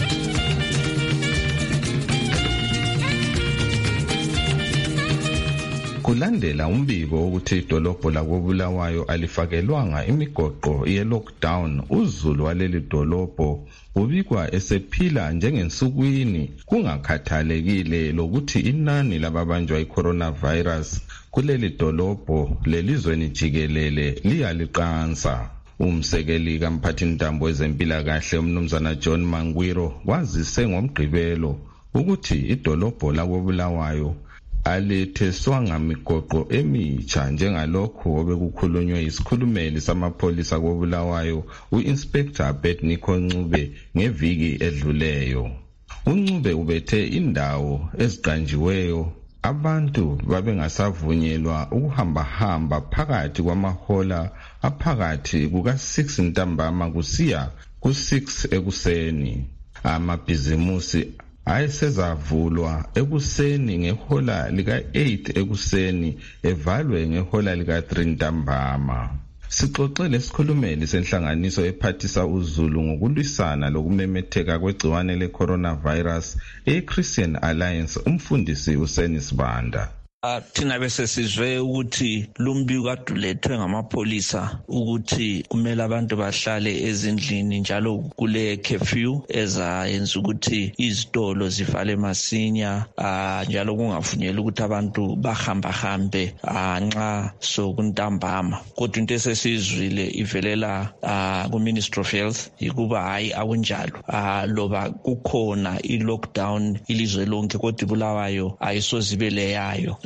Kulandela umbiko ukuthi idolobho lakobulawayo alifakelwanga imigoqo ye-lockdown, uZulu waleli dolobho ubikwa esephila njengensukwini kungakhathalekile lokuthi inani lababanjwa i-coronavirus kuleli dolobho lelizweni jikelele liyaliqansa. Umsekeli kamphathintambo wezempilakahle umnumzana John Mangwiro wazise ngomgqibelo ukuthi idolobho lakobulawayo aletheswanga migoqo emitsha njengalokho obekukhulunywe isikhulumeli samapholisa kobulawayo u-Inspector Abednego Ncube ngeviki edluleyo. uNcube ubethe indawo eziqanjiweyo abantu babengasavunyelwa ukuhamba-hamba phakathi kwamahola aphakathi kuka-six ntambama kusiya ku-six ekuseni. Amabhizimusi ayesezavulwa ekuseni ngehola lika-eight ekuseni evalwe ngehola lika-three ntambama. Sixoxele isikhulumeli senhlanganiso ephathisa uZulu ngokulwisana lokumemetheka kwegciwane le-coronavirus e-Christian Alliance umfundisi uSeni Sibanda. Uh, thina bese sizwe ukuthi lumbiko adulethwe ngamapholisa ukuthi kumele abantu bahlale ezindlini njalo kule curfew ezayenza ukuthi izitolo zivale masinya, uh, njalo kungavunyelwa ukuthi abantu bahamba hambe uh, nxa sokuntambama. Kodwa into esesizwile ivelela uh, ku Ministry of Health ikuba hayi akunjalo, uh, loba kukhona i-lockdown ilizwe lonke kodwa ibulawayo ayisozibele yayo.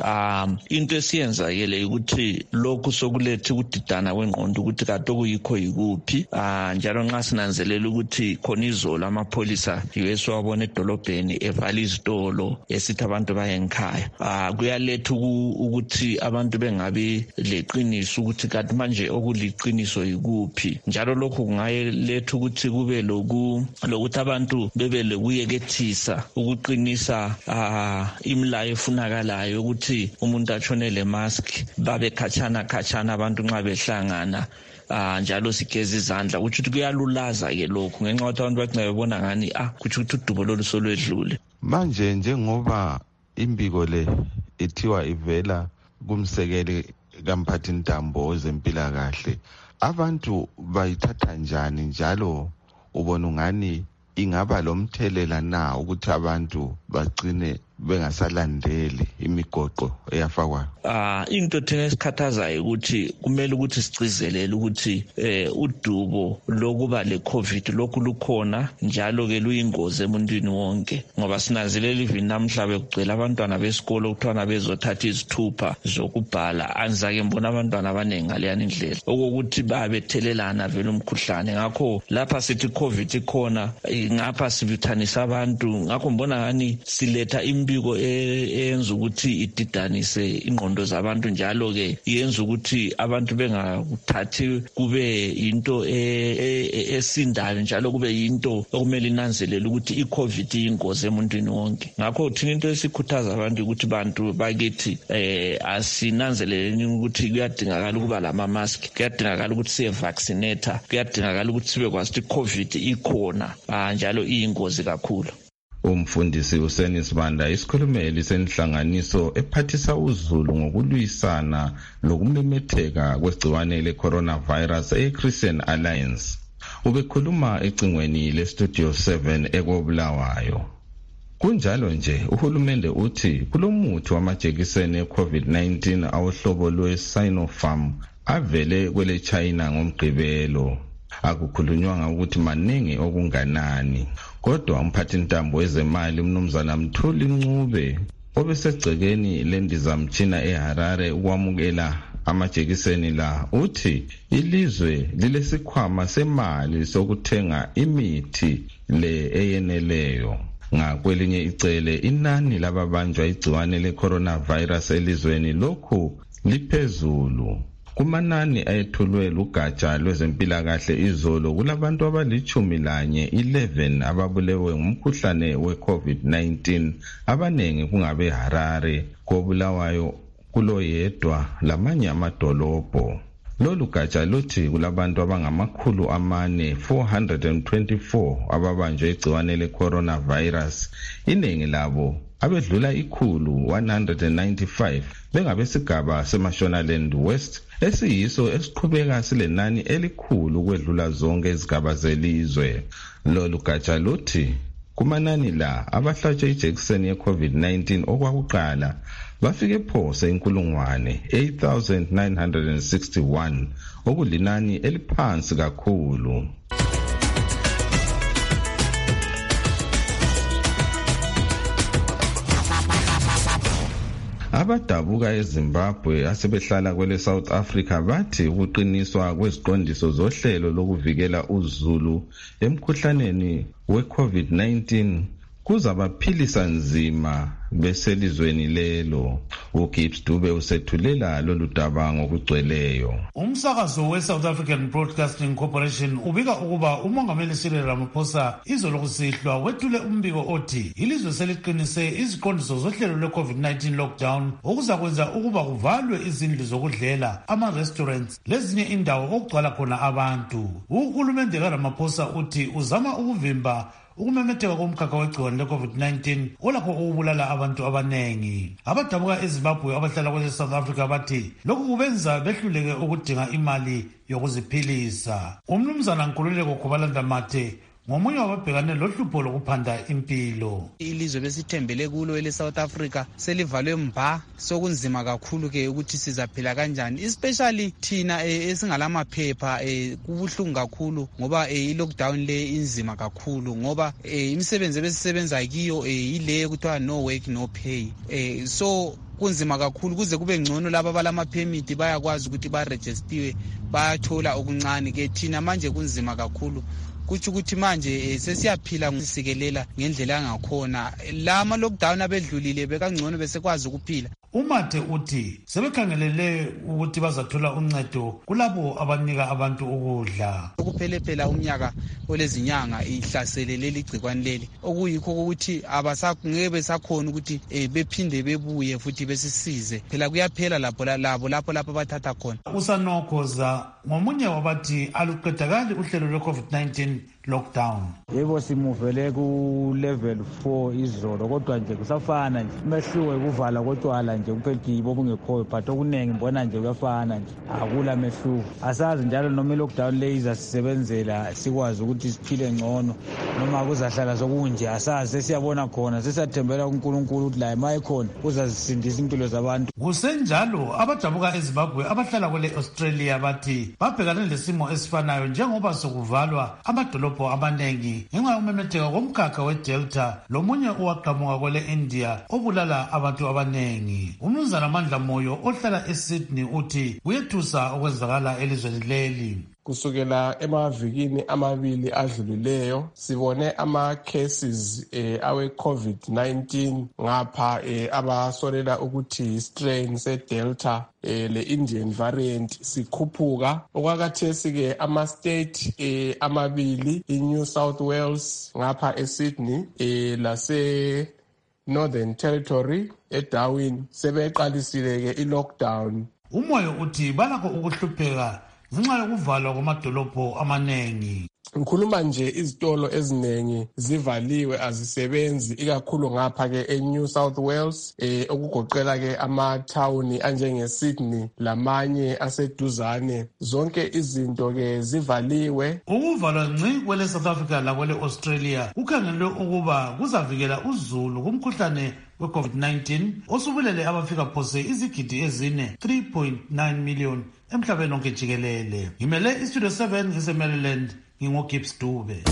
um into esiyenzakele ukuthi lokhu sokuletha ukudidana kwengqondo ukuthi kade okuyikho yikuphi um njalo nxa sinanzelela ukuthi khona izolo amapholisa yiwesiwabona edolobheni evala izitolo esithi abantu baye ngikhaya um kuyaletha ukuthi abantu bengabi leqiniso ukuthi kanti manje okuliqiniso yikuphi njalo lokhu kungayeletha ukuthi kube lokuthi abantu bebe lokuyekethisa ukuqinisa uh, imlayo efunakalayo ukuthi umuntu atshonele mask babe khatshana khatshana abantu nxa behlangana uh, njalo sigeza izandla kuthi ukuthi kuyalulaza ke lokhu ngenxa yokuthi abantu bagcina bebona ngani ah kuthi ukuthi udubo lolu solwedlule manje njengoba imbiko le ithiwa ivela kumsekeli kamphathintambo wezempilakahle abantu bayithatha njani njalo ubona ungani ingaba lomthelela na ukuthi abantu bagcine bengasalandeli imigoqo eyafakwayo? Ah into thina esikhathazayo ukuthi kumele ukuthi sicizelele ukuthi eh udubo lokuba le COVID lokhu lukhona njalo ke luyingozi emuntwini wonke ngoba sinazelela even namhla bekugcela abantwana besikolo ukuthiwa bezothatha izithupha zokubhala anzake mbona abantwana abanengi ngaleyani indlela okokuthi babethelelana vele umkhuhlane ngakho lapha sithi COVID ikhona ngapha sibuthanisa abantu ngakho mbona ngani siletha imbiko eyenza ukuthi ididanise ingqondo zabantu njalo ke yenza ukuthi abantu bengakuthathi kube into esindayo njalo kube yinto okumele inanzelele ukuthi iCovid iyingozi emuntwini wonke ngakho thina into esikhuthaza abantu ukuthi bantu bakithi eh asinanzeleleni ukuthi kuyadingakala ukuba lama mask kuyadingakala ukuthi siye vaccinate kuyadingakala ukuthi sibe kwazi ukuthi iCovid ikhona njalo iyingozi kakhulu. Umfundisi uSenis Banda isikhulumeli senhlanganiso ephathisa uzulu ngokulwisana lokumemetheka kwegciwane le-coronavirus e-Christian Alliance. Ubekhuluma ecingweni le-Studio seven ekobulawayo. Kunjalo nje uhulumende uthi kulomuthi wamajekiseni e-COVID nineteen awuhlobo lwe-Sinopharm avele kwele China ngomgqibelo. Akukhulunywanga ukuthi maningi okunganani kodwa umphathintambo wezemali umnumzana Mthuli Ncube obesegcekeni lendizamtshina eHarare ukwamukela amajekiseni la uthi ilizwe lilesikhwama semali sokuthenga imithi le eyeneleyo. Ngakwelinye icele inani lababanjwa igciwane le-coronavirus elizweni lokhu liphezulu. Kumanani ayethulwe lugatsha lwezempilakahle izolo kulabantu abalichumi lanye eleven ababulewe ngumkhuhlane we-COVID nineteen abanengi kungabe Harare kobulawayo kuloyedwa lamanye amadolobho. Lolu gatsha luthi kulabantu abangamakhulu amane four hundred twenty-four ababanjwe igciwane le-coronavirus iningi labo abedlula ikhulu one hundred ninety-five bengabesigaba seMashonaland West esiyiso esiqhubeka silenani elikhulu ukwedlula zonke izigaba zelizwe. Lolu gatsha luthi kumanani la abahlatshwe ijekiseni ye-COVID nineteen okwakuqala bafike phose inkulungwane eight thousand nine hundred sixty-one okulinani eliphansi kakhulu. Abadabuka eZimbabwe asebehlala kwele South Africa bathi ukuqiniswa kweziqondiso zohlelo lokuvikela uzulu emkhuhlaneni we-COVID nineteen kuzabaphilisa nzima beselizweni lelo. uGibbs Dube usethulela lolu daba ngokugcweleyo. Umsakazo we-South African Broadcasting Corporation ubika ukuba umongameli Cyril Ramaphosa izolo kusihlwa wethule umbiko othi ilizwe seliqinise iziqondiso zohlelo lwe-COVID nineteen lockdown okuzakwenza ukuba kuvalwe izindlu zokudlela, ama-restaurants lezinye indawo okugcwala khona abantu. Uhulumende kaRamaphosa uthi uzama ukuvimba ukumemetheka komkhakha wegciwane le-COVID nineteen olakho ukubulala abantu abanengi. Abadabuka eZimbabwe abahlala kwele South Africa bathi lokhu kubenza behluleke ukudinga imali yokuziphilisa. Umnumzana Nkululeko Khubulanda Mathe ngomunye wababhekane lohlupho lokuphanda impilo. Ilizwe besithembele kulo ele-South Africa selivalwe mba sokunzima kakhulu ke ukuthi sizaphila kanjani, especially thina esingalamaphepha kubuhlungu kakhulu ngoba i-lockdown le inzima kakhulu ngoba imisebenzi ebesisebenza kiyo ile kuthiwa no work no pay. So kunzima kakhulu kuze kube ngcono laba abalamaphemiti bayakwazi ukuthi barejistiwe bayathola okuncane ke thina manje kunzima kakhulu kutsho ukuthi manje sesiyaphila ngisikelela ngendlela yangakhona la ama-lockdown abedlulile bekangcono besekwazi ukuphila. Umathe uthi sebekhangelele ukuthi bazathola uncedo kulabo abanika abantu ukudla. Ukuphelephela umnyaka olezinyanga ihlasele leli gcikwane leli okuyikho ukuthi abasangeke besakhona ukuthi eh, bephinde bebuye futhi besisize phela kuyaphela lapho labo lapho lapho bathatha khona. Usanokhoza ngomunye wabathi aluqedakali uhlelo lwe-COVID nineteen lockdown. Yebo simuvele ku level four izolo kodwa nje kusafana nje mehluko ekuvala kotshwala nje kuphethe yibo bungekhoyo but okuningi mbona nje kuyafana nje akula mehluko. Asazi njalo noma lockdown le izasisebenzela sikwazi ukuthi siphile ngcono noma kuzahlala sokunje asazi sesiyabona khona sesiyathembela kuNkulunkulu ukuthi la emaye khona uzazisindisa impilo zabantu. Kusenjalo abadabuka eZimbabwe abahlala kwele Australia bathi babhekane lesimo esifanayo njengoba sokuvalwa amadolobho abanengi ngenxa yomemetheka komkhakha weDelta lomunye owaqhamuka kwele India obulala abantu abanengi. Umnumzana Mandla Moyo ohlala eSydney uthi kuyethusa okwenzakala elizweni leli. Kusukela emavikini amabili adlulileyo sibone ama cases eh, awe COVID nineteen ngapha eh, abasolela ukuthi strain se Delta eh, le Indian variant sikhuphuka. Okwakhathesi ke ama state eh, amabili i New South Wales ngapha eSydney eh, lase Northern Territory eDarwin sebeqalisile ke i lockdown. Umoyo uthi balakho ukuhlupheka ngenxa yokuvalwa kwamadolobho amanengi. Ngikhuluma nje izitolo eziningi zivaliwe azisebenzi ikakhulu ngapha ke eNew South Wales eh okugoqela ke amathawuni anjenge Sydney lamanye aseduzane zonke izinto ke zivaliwe. Ukuvalwa ngci kwele South Africa lakwele Australia kukhangelwe ukuba kuzavikela uzulu kumkhuhlane we-COVID nineteen osubulele abafika phose izigidi ezine three point nine million emhlabeni onke jikelele. Ngimele istudio seven ngise-Maryland ngingo-Gibbs Dube.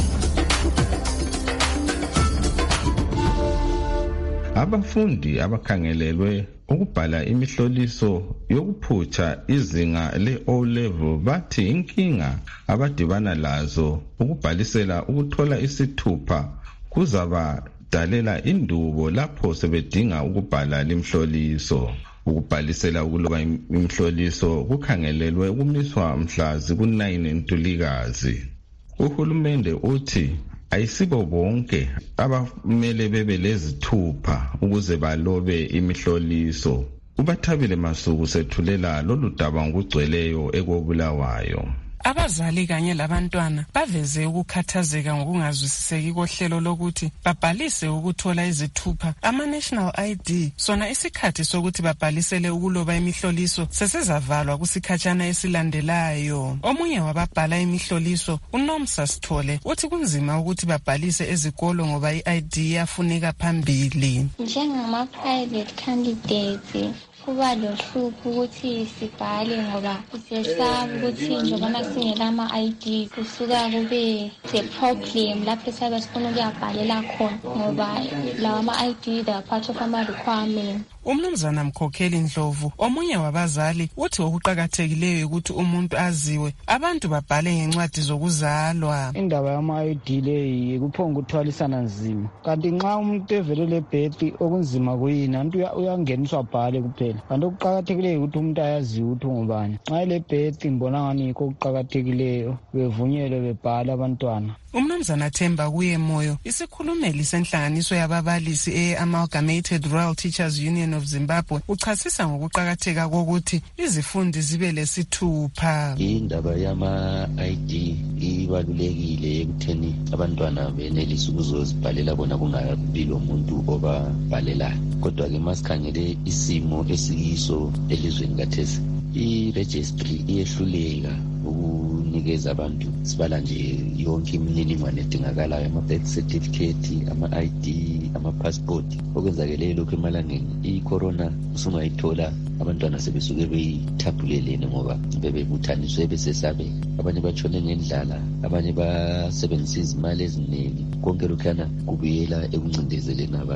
Abafundi abakhangelelwe ukubhala imihloliso yokuphutsha izinga le-O level bathi inkinga abadibana lazo ukubhalisela ukuthola isithupha kuzaba dalela indubo lapho sebedinga ukubhala limhloliso. Ukubhalisela ukuloba imhloliso kukhangelelwe ukumiswa mhla ziku-nine Ntulikazi. Uhulumende uthi ayisibo bonke abamele bebe lezithupha ukuze balobe imihloliso. Ubathabile Masuku sethulela lolu daba ngokugcweleyo ekobulawayo. Abazali kanye labantwana baveze ukukhathazeka ngokungazwisiseki kohlelo lokuthi babhalise ukuthola izithupha ama-National I D sona isikhathi sokuthi babhalisele ukuloba imihloliso sesezavalwa kusikhatshana esilandelayo. Omunye wababhala imihloliso uNomsa Sithole uthi kunzima ukuthi babhalise ezikolo ngoba i-I D yafuneka phambili. Njengama-private candidates kuba lohlupho ukuthi sibhale ngoba siyesaba ukuthi njengoba singela ama-I D kusuka kube the-problem lapho sabe sifuna ukuyabhalela khona ngoba lawa ama-I D they are part of ama-requirements. Umnumzana Mkhokheli Ndlovu omunye wabazali uthi okuqhakathekileyo ukuthi umuntu aziwe abantu babhale ngencwadi zokuzalwa. Indaba yama-I D leyi kuphonga ukuthwalisana nzima kanti nxa umuntu evelele bhethi okunzima kuyini umuntu uyangeniswa abhale kuphela kanti okuqhakathekileyo ukuthi umuntu ayaziwe ukuthi ungubani. Nxa ele bhethi ngibona ngani yikho okuqhakathekileyo bevunyelwe bebhala abantwana. Umnumzana Themba kuye Moyo isikhulumeli senhlanganiso yababalisi e-Amalgamated Rural Teachers Union of Zimbabwe uchasisa ngokuqhakatheka kokuthi izifundi zibe lesithupha. Indaba yama-I D ibalulekile ekutheni abantwana benelise ukuzozibhalela bona kungabi lomuntu obabhalelayo. Kodwa ke masikhangele isimo esiyiso elizweni kathesi i-registry iyehluleka ukunikeza abantu sibala nje yonke imininingwane edingakalayo ama-birth certificate, ama-I D, ama-passport. Okwenzakeleyo lokhu emalangeni i-corona usungayithola abantwana sebesuke beyithabhulelene ngoba bebebuthaniswe besesabe. Abanye batshone ngendlala, abanye basebenzisa izimali eziningi. Konke lokhuyana kubuyela ekuncindezeleni abantu.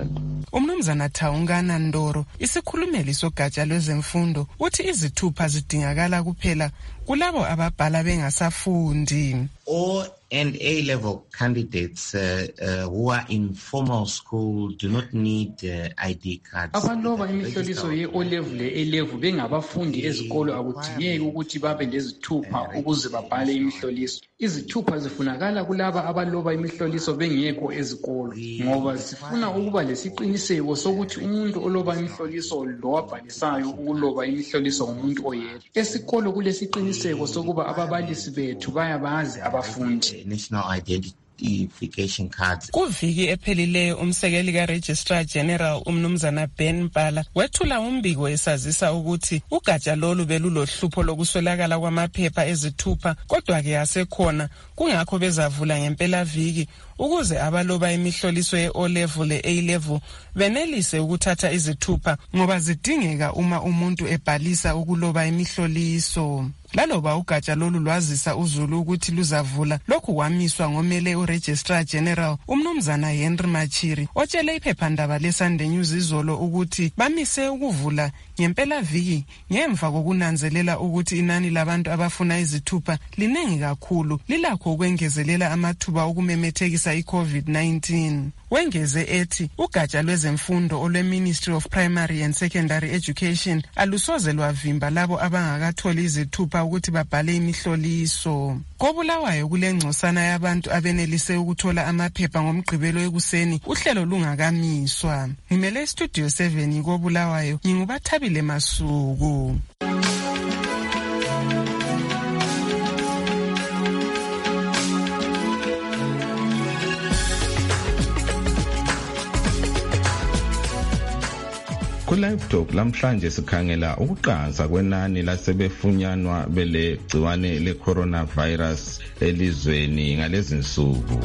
Umnumzana Thawungana Ndoro, isikhulumeli sogatsha lwezemfundo, uthi izithupha zidingakala kuphela kulabo ababhala bengasafundi. O and A-level candidates uh, uh, who are in formal school do not need uh, I D cards. Abaloba imihloliso ye-O-level le-A-level bengabafundi ezikolo akudingeki ukuthi babe lezithupha ukuze babhale imihloliso. Izithupha zifunakala kulaba abaloba imihloliso bengekho ezikolo ngoba sifuna ukuba lesiqiniseko sokuthi umuntu oloba imihloliso lo wabhalisayo ukuloba imihloliso ngumuntu oyedwa. Esikolo kulesiqiniseko sokuba ababalisi bethu bayabazi abafundi. National identification cards. Kuviki ephelileyo umsekeli ka-Registrar General umnumzana Ben Mpala wethula umbiko esazisa ukuthi ugatsha lolu belulohlupho lokuswelakala kwamaphepha ezithupha, kodwa-ke yasekhona kungakho bezavula ngempela viki ukuze abaloba imihloliso ye-O-level le-A-level benelise ukuthatha izithupha ngoba zidingeka uma umuntu ebhalisa ukuloba imihloliso. Laloba ugatsha lolu lwazisa uZulu ukuthi luzavula, lokhu kwamiswa ngomele uRegistrar General umnumzana Henry Machiri otshele iphephandaba leSunday News izolo ukuthi bamise ukuvula ngempela viki ngemva kokunanzelela ukuthi inani labantu abafuna izithupha linengi kakhulu, lilakho ukwengezelela amathuba okumemethekisa i-COVID nineteen. Wengeze ethi ugatsha lwezemfundo olwe-Ministry of Primary and Secondary Education alusoze lwavimba labo abangakatholi izithupha ukuthi babhale imihloliso. Kobulawayo kule ngcosana yabantu abenelise ukuthola amaphepha ngomgqibelo ekuseni uhlelo lungakamiswa. Ngimele Studio seven Kobulawayo, ngingubathabile Masuku. Ku-Live Talk lamhlanje sikhangela ukuqansa kwenani lasebefunyanwa bele gciwane le-coronavirus elizweni ngalezi nsuku.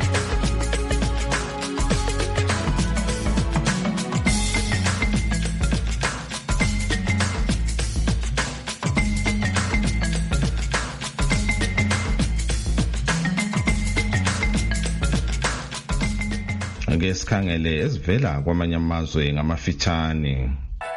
Ake sikhangele ezivela kwamanye amazwe ngamafitshane.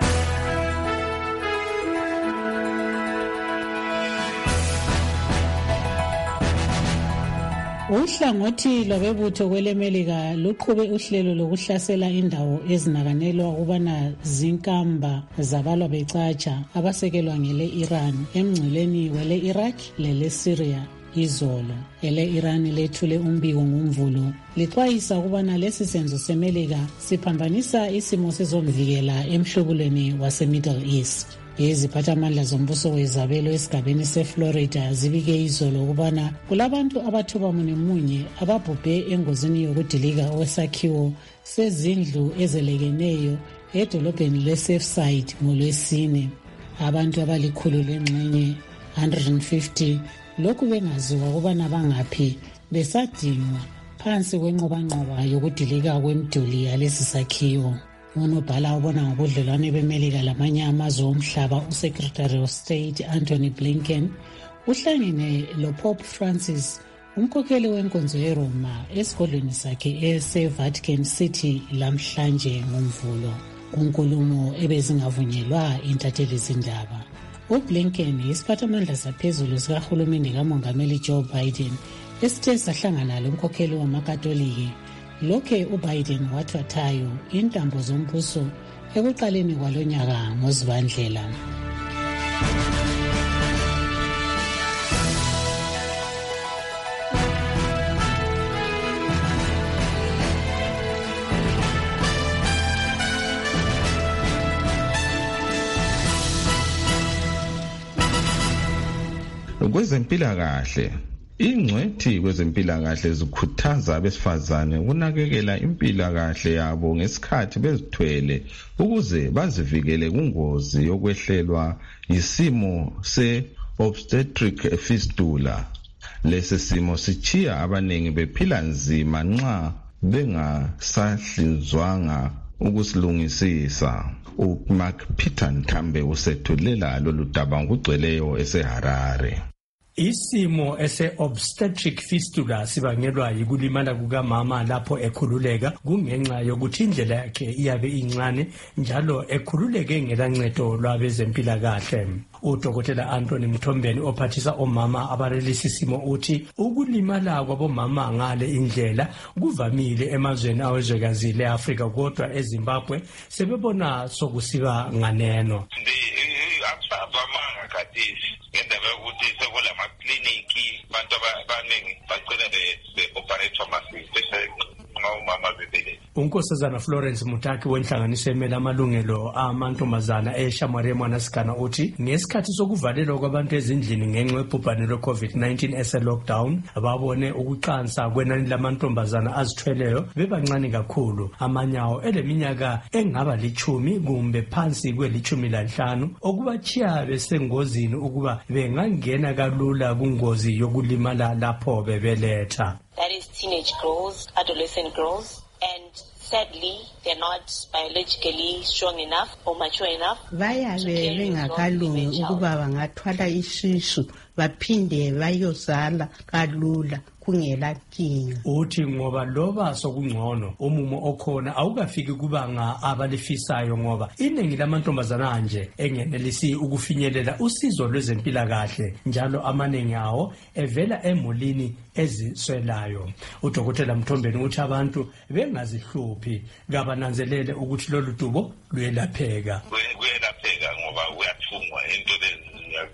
Uhlangothi lwabebutho kwelemelika luqhube uhlelo lokuhlasela indawo ezinakanelwa ukubana zinkamba zabalwa becatsha abasekelwa ngele Iran emngceleni wele Iraq lele Syria. Izolo ele Iran lethule umbiko ngomvulo lixwayisa ukubana lesi senzo semelika siphambanisa isimo sezomvikela emhlubulweni wase Middle East. Iziphathamandla zombuso wezabelo esigabeni seFlorida zibike izolo ukubana kulabantu abathuba munye ababhubhe engozini yokudilika kwesakhiwo sezindlu ezelekeneyo edolobheni leSafeside ngolwesine. Abantu abalikhulu lengxenye one hundred fifty lokhu bengaziwa ukubana bangaphi besadingwa phansi kwenqobanqoba yokudilika kwemiduli yalesi sakhiwo. Unobhala ubona ngobudlelwane bemelika lamanye amazwe omhlaba uSecretary of State Anthony Blinken uhlangene loPope Francis, umkhokheli wenkonzo yeRoma, esigodlweni sakhe eseVatican City lamhlanje ngomvulo. Kunkulumo ebezingavunyelwa intatheli zindaba. uBlinken isiphathamandla saphezulu sikahulumende kamongameli Joe Biden esithe sahlangana lomkhokheli wamakatoliki lokhe uBiden wathwathayo intambo zombuso ekuqaleni kwalonyaka ngoZibandlela. Kwezempilakahle, ingcwethi kwezempilakahle zikhuthaza abesifazane ukunakekela impilakahle yabo ngesikhathi bezithwele ukuze bazivikele kungozi yokwehlelwa yisimo se-obstetric fistula. Lesi simo sichiya abaningi bephila nzima nxa bengasahlinzwanga ukusilungisisa. uMark Peter Ntambe usethulela lolu daba ngugcweleyo eseHarare. Isimo ese-obstetric fistula sibangelwa yikulimala kukamama lapho ekhululeka kungenxa yokuthi indlela yakhe iyabe incane njalo ekhululeke ngelancedo lwabezempilakahle. Udokotela Anthony Mthombeni ophathisa omama abalelesi simo uthi ukulimala kwabomama ngale indlela kuvamile emazweni awezwekazi le-Afrika kodwa eZimbabwe sebebona sokusiba nganeno. Akusavamanga khathesi ngendaba yokuthi sekulamakliniki abantu abaningi bagcina be-operate masinya umama bebele. Unkosazana Florence Mutaki wenhlanganiso emela amalungelo amantombazana eShamare Mwanasikana uthi ngesikhathi sokuvalelwa kwabantu ezindlini ngenxa yobhubhane lwe-COVID nineteen ese-lockdown babone ukuqansa kwenani lamantombazana azithweleyo bebancane kakhulu, amanyawo eleminyaka engaba lichumi kumbe phansi kwelichumi lanhlanu okubachiya besengozini ukuba bengangena kalula kungozi yokulimala lapho bebeletha. That is teenage girls, adolescent girls, and sadly, they're not biologically strong enough or mature enough. Bayabe bengakalungi ukuba bangathwala isisu baphinde bayozala kalula kungela nkinga. Uthi ngoba loba sokungcono umumo okhona awukafiki kubanga abalifisayo ngoba iningi lamantombazana nje engenelisi ukufinyelela usizo lwezempilakahle njalo amaningi awo evela emulini eziswelayo. Udokotela Mthombeni uthi abantu bengazihluphi kabananzelele ukuthi lolu dubo luyelapheka. Kuyelapheka ngoba uyathungwa into lezi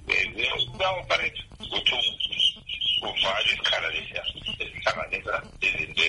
uyaoperate uthungwa uvale isikhala lesiya esihlanganisa izinto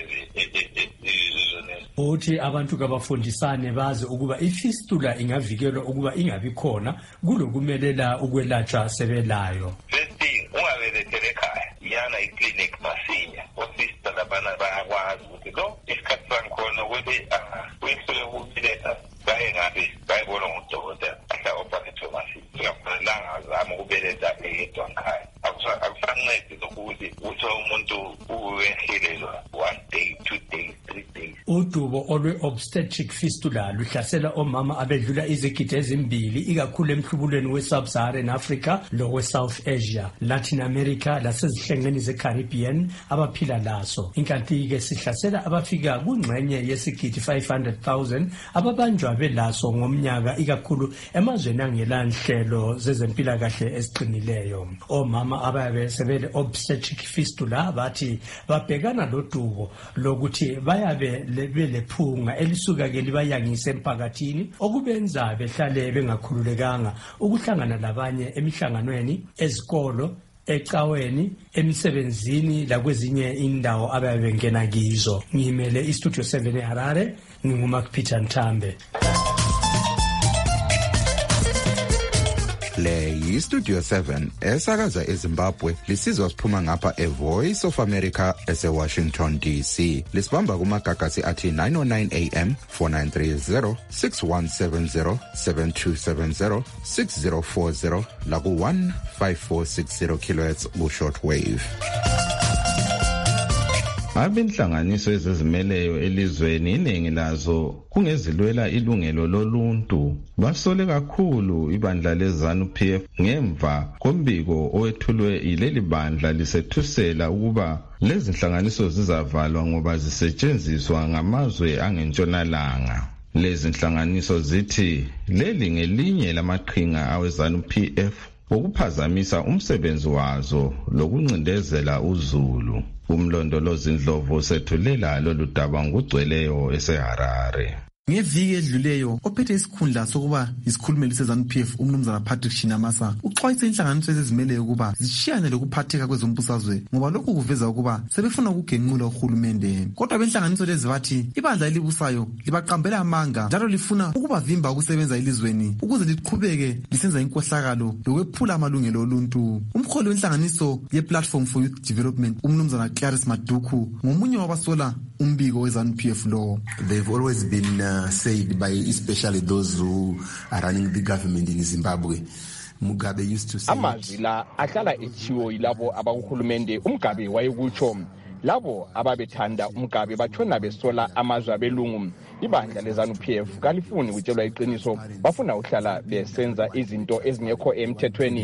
ezizone. Uthi abantu kabafundisane bazi ukuba ifistula ingavikelwa ukuba ingabi khona kulokumelela ukwelatshwa sebelayo. First thing, ungabelethele ekhaya yana iclinic masinya osista labana bayakwazi ukuthi lo isikhathi sangikhona ukuthi kuyisule ukubeletha baye ngabe bayibona ngudokotela asa-operate masinya singafanelanga azama ukubeletha eyedwa nkhaya. Akusancedi lokuthi uthiwa umuntu uwehlelelwa one day, two days, three days. Udubo olwe-obstetric fistula luhlasela omama abedlula izigidi ezimbili ikakhulu emhlubulweni we-Sub-Saharan Africa lowe-South Asia, Latin America lasezihlengeni ze-Caribbean abaphila laso. Inkanti-ke sihlasela abafika kungxenye yesigidi five hundred thousand ababanjwa belaso ngomnyaka ikakhulu emazweni angelanhlelo zezempilakahle eziqinileyo. Omama abayabe sebele obstetric fistula bathi babhekana lodubo lokuthi bayabe belephunga elisuka ke libayangise emphakathini okubenza behlale bengakhululekanga ukuhlangana labanye emihlanganweni ezikolo ecaweni emsebenzini lakwezinye indawo abayabe bengena kizo. Ngimele istudio seven eHarare, nginguMark Peter Nthambe. Le yi-Studio seven esakaza eZimbabwe lisizwa siphuma ngapha eVoice of America ese-Washington D C. Lisibamba kumagagasi athi nine oh nine A M, four nine three zero, six one seven zero, seven two seven zero, six zero four zero laku one five four six zero kilohertz ku-short wave. Abenhlanganiso ezizimeleyo elizweni iningi lazo kungezilwela ilungelo loluntu basole kakhulu ibandla leZANU-P F ngemva kombiko owethulwe ileli bandla lisethusela ukuba lezi nhlanganiso zizavalwa ngoba zisetshenziswa ngamazwe angentshonalanga. Lezi nhlanganiso zithi leli ngelinye lamaqhinga aweZANU-P F ukuphazamisa umsebenzi wazo lokuncindezela uzulu. Umlondolozi Ndlovu sethulela lolu daba ngugcweleyo eseHarare. Ngeviki edluleyo ophethe isikhundla sokuba isikhulumeli seZANU-P F umnumzana Patrick Shinamasa uxwayise inhlanganiso ezizimeleyo ukuba zishiyane lokuphatheka kwezombusazwe ngoba lokhu kuveza ukuba sebefuna ukugenqula uhulumende. Kodwa benhlanganiso lezi bathi ibandla elibusayo libaqambela amanga njalo lifuna ukubavimba ukusebenza elizweni ukuze liqhubeke lisenza inkohlakalo lokwephula amalungelo oluntu. Umkholi wenhlanganiso ye-Platform for Youth Development umnumzana Clarice Maduku ngomunye wabasola umbiko weZANU-P F law. They've always been uh, said by especially those who are running the government in Zimbabwe. Mugabe used to say amazwi la ahlala echiwo yilabo abahulumende uMgabe wayekutsho labo ababethanda uMgabe bathona besola amazwi abelungu ibandla lezanu-P F kalifuni ukutshelwa iqiniso, bafuna ukuhlala besenza izinto ezingekho emthethweni.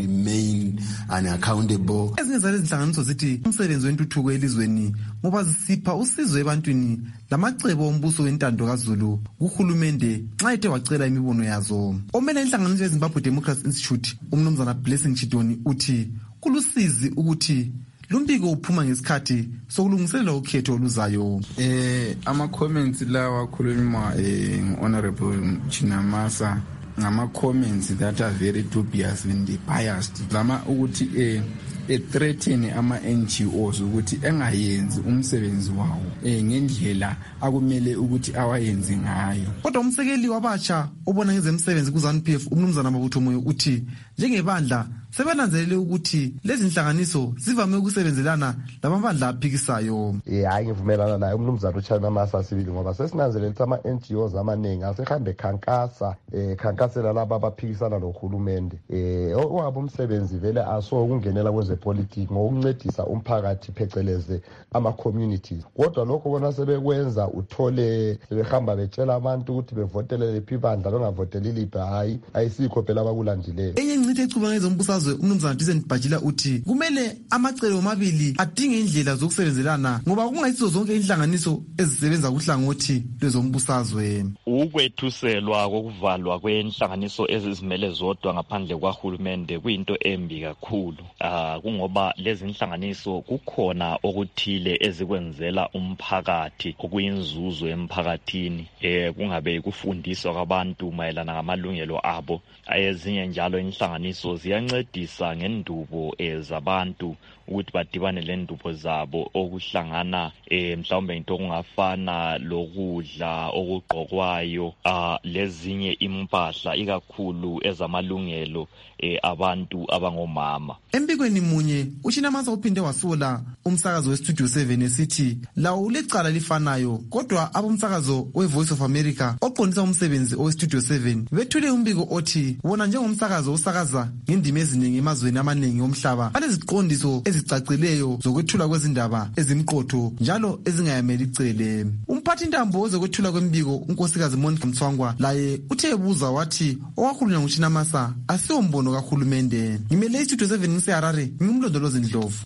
Ezinye zalezi zinhlanganiso zithi umsebenzi wentuthuko elizweni ngoba zisipha usizo ebantwini lamacebo ombuso wentando kaZulu kuhulumende nxa ethe wacela imibono yazo. Omele inhlanganiso yeZimbabwe Democracy Institute umnumzana Blessing Chidoni uthi kulusizi ukuthi lumbiko uphuma ngesikhathi sokulungiselela ukhetho oluzayo. Eh ama comments lawa akhulunywa eh Honorable Chinamasa ngama comments that are very dubious and biased. Zama ukuthi eh ethreaten ama N G Os ukuthi engayenzi umsebenzi wawo eh ngendlela akumele ukuthi awayenzi ngayo. Kodwa umsekeli wabatsha obona ngezemsebenzi kuZanu-P F umnumzana Mabutho Moyo uthi njengebandla sebenanzelele ukuthi lezi nhlanganiso zivame ukusebenzelana labamandla aphikisayo. Eh hayi ngivumelana naye umnumzana uChinamasa sibili ngoba sesinanzelele ukuthi ama N G Os amaningi asehambe khankasa eh khankasela laba abaphikisana nohulumende. Eh owabo umsebenzi vele aso ukungenela kweze politics ngokuncedisa umphakathi pheceleze ama communities. Kodwa lokho bona sebekwenza uthole sebehamba betshela abantu ukuthi bevotele lephi ibandla bengavoteli liphi hayi ayisikho phela abakulandileyo. Enye incithe echuba ngezombusazwe umnumzana Disen Bajila uthi kumele amacelo amabili adinge indlela zokusebenzisana ngoba kungayisizo zonke inhlanganiso ezisebenza kuhlangothi lwezombusazwe. Ukwethuselwa kokuvalwa kwenhlanganiso ezizimele zodwa ngaphandle kwahulumende kuyinto embi kakhulu. Ah kungoba lezi inhlanganiso kukhona okuthile ezikwenzela umphakathi okuyinzuzo emphakathini eh kungabe kufundiswa kwabantu mayelana ngamalungelo abo. Ezinye njalo inhlanganiso ziyancedisa ngendubo ezabantu ukuthi badibane lendubo zabo okuhlangana eh mhlawumbe into okungafana lokudla okugqokwayo ah lezinye impahla ikakhulu ezamalungelo eh abantu abangomama. Embikweni munye uChinamasa uphinde wasola umsakazo weStudio seven esithi lawo ulecala lifanayo kodwa abomsakazo weVoice of America oqondisa umsebenzi oweStudio seven bethule umbiko othi bona njengomsakazo usakaza ngendima eziningi emazweni amaningi omhlaba aleziqondiso ezicacileyo zokwethula kwezindaba ezimqotho njalo ezingayameli icele. Umphathi intambo ozokwethula kwembiko unkosikazi Monica Mthwangwa laye uthe ebuza wathi owakhulunywa nguChinamasa asiwombono kahulumende. Ngimele iStudio seven ngiseHarare ngimlondolozi Ndlovu.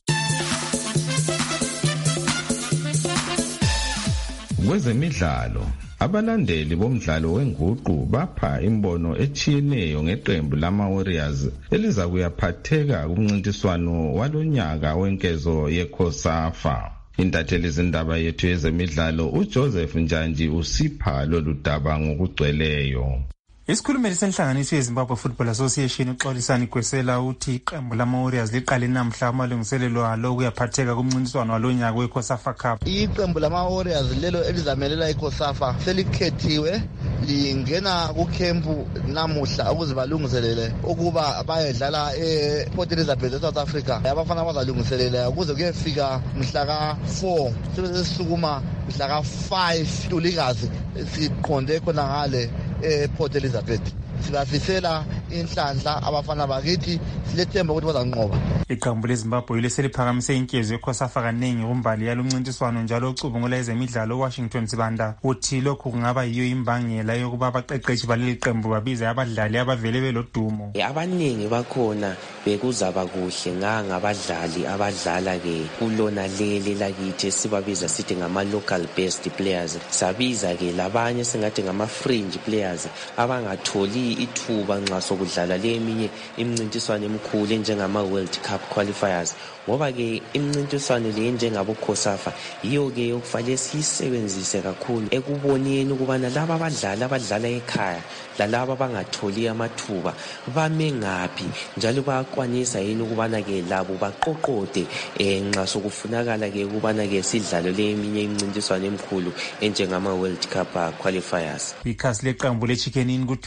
Kwezemidlalo abalandeli bomdlalo wenguqu bapha imbono echiyeneyo ngeqembu lama Warriors eliza kuyaphatheka kumncintiswano walonyaka wenkezo yeCOSAFA. Intatheli zindaba yethu yezemidlalo uJoseph Njanji usipha lolu daba ngokugcweleyo. Isikhulumeli senhlanganiso yeZimbabwe Football Association uXolisani Gwesela uthi iqembu lama Warriors liqale namhla amalungiselelo alo kuyaphatheka kumncintiswano walonyaka weCOSAFA Cup. Iqembu lama Warriors lelo elizamelela iCOSAFA selikhethiwe lingena kukhempu namuhla ukuze balungiselele ukuba bayedlala ePort Elizabeth eSouth Africa. Abafana bazalungiselela ukuze kuyefika mhla ka four sebesukuma mhla ka five uLikazi siqonde khona ngale ePort Elizabeth. Sibafisela inhlanhla abafana bakithi silethemba ukuthi bazanqoba. Iqembu leZimbabwe leseliphakamise inkezo yeCOSAFA kaningi kumbali yalomncintiswano njalo ucubungula ezemidlalo Washington Sibanda uthi lokhu kungaba yiyo imbangela yokuba abaqeqeshi baleli qembu babize abadlali abavele belodumo. Abaningi bakhona bekuzaba kuhle ngangabadlali abadlala ke kulona leli lakithi sibabiza sithi ngama local based players. Sabiza ke labanye singathi ngama fringe players abangatholi ithuba nxa sokudlala leminye imncintiswano emikhulu njengama World Cup qualifiers ngoba ke imncintiswano le njengabo COSAFA iyo ke okufanele siyisebenzise kakhulu ekuboneni ukubana laba abadlali abadlala ekhaya lalabo abangatholi amathuba bame ngaphi njalo bayakwanisa yini ukubana ke labo baqoqode nxa sokufunakala ke ukubana ke sidlalo leminye imncintiswano emikhulu enjengama World Cup qualifiers. Ikhasi leqembu leChicken Inn ku Twitter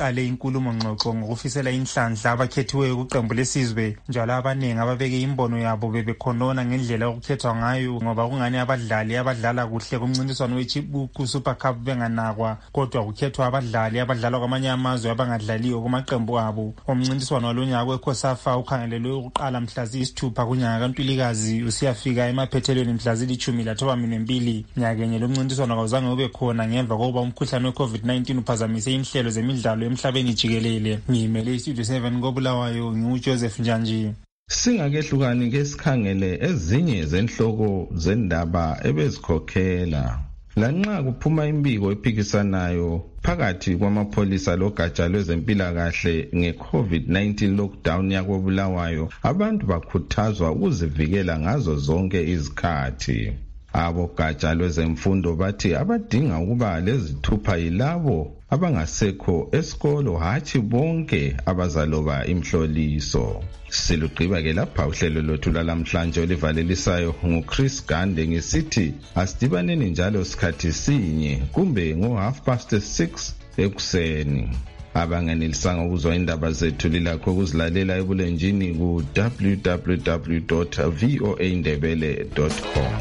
uqale inkulumo ngxoxo ngokufisela inhlanhla abakhethiweyo kuqembu lesizwe, njalo abaningi ababeke imbono yabo bebekhonona ngendlela okukhethwa ngayo ngoba kungani abadlali abadlala kuhle kumncintiswano weChibuku Super Cup benganakwa, kodwa kukhethwa abadlali abadlala kwamanye amazwe abangadlaliyo kumaqembu abo. Umncintiswano walonyaka weCOSAFA ukhangelelwe ukuqala mhla ziyisithupha kunyaka kaNtulikazi usiyafika emaphethelweni mhla zilithumi lathoba-mbili. Nyakenye lo mncintiswano kawuzange ube khona ngemva kokuba umkhuhlane we-COVID nineteen uphazamise inhlelo zemidlalo emhlabeni jikelele. Ngiyimele iStudio seven koBulawayo, nginguJoseph Njanji. Singakehlukani ngesikhangele ezinye zenhloko zendaba ebezikhokhela. Lanxa kuphuma imbiko ephikisanayo phakathi kwamapholisa logatsha lwezempilakahle nge-COVID nineteen lockdown yakoBulawayo, abantu bakhuthazwa ukuzivikela ngazo zonke izikhathi. Abogatsha lwezemfundo bathi abadinga ukuba lezithupha yilabo abangasekho esikolo, hatshi bonke abazaloba imhloliso. Silugqiba ke lapha uhlelo lothu lalamhlanje olivalelisayo nguChris Gande ngisithi asidibaneni njalo sikhathi sinye kumbe ngo half past six ekuseni. Abangenelisanga ukuzwa indaba zethu lilakho ukuzilalela ebulenjini ku w w w dot voa ndebele dot com.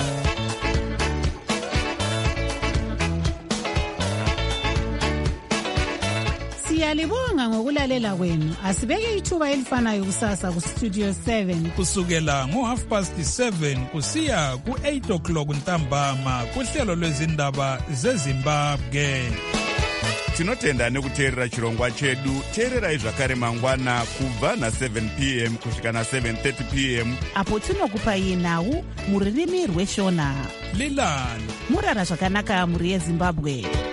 Siyalibonga ngokulalela kwenu. Asibeke ithuba elifanayo kusasa ku Studio seven kusukela ngo half past seven kusiya ku eight o'clock ntambama kuhlelo lwezindaba zeZimbabwe. Tinotenda nekuteerera chirongwa chedu. Teererai zvakare mangwana kubva na seven p m kusvika na seven thirty p m apo tinokupai nhau muririmi rweshona. Lilani murara zvakanaka muri yeZimbabwe.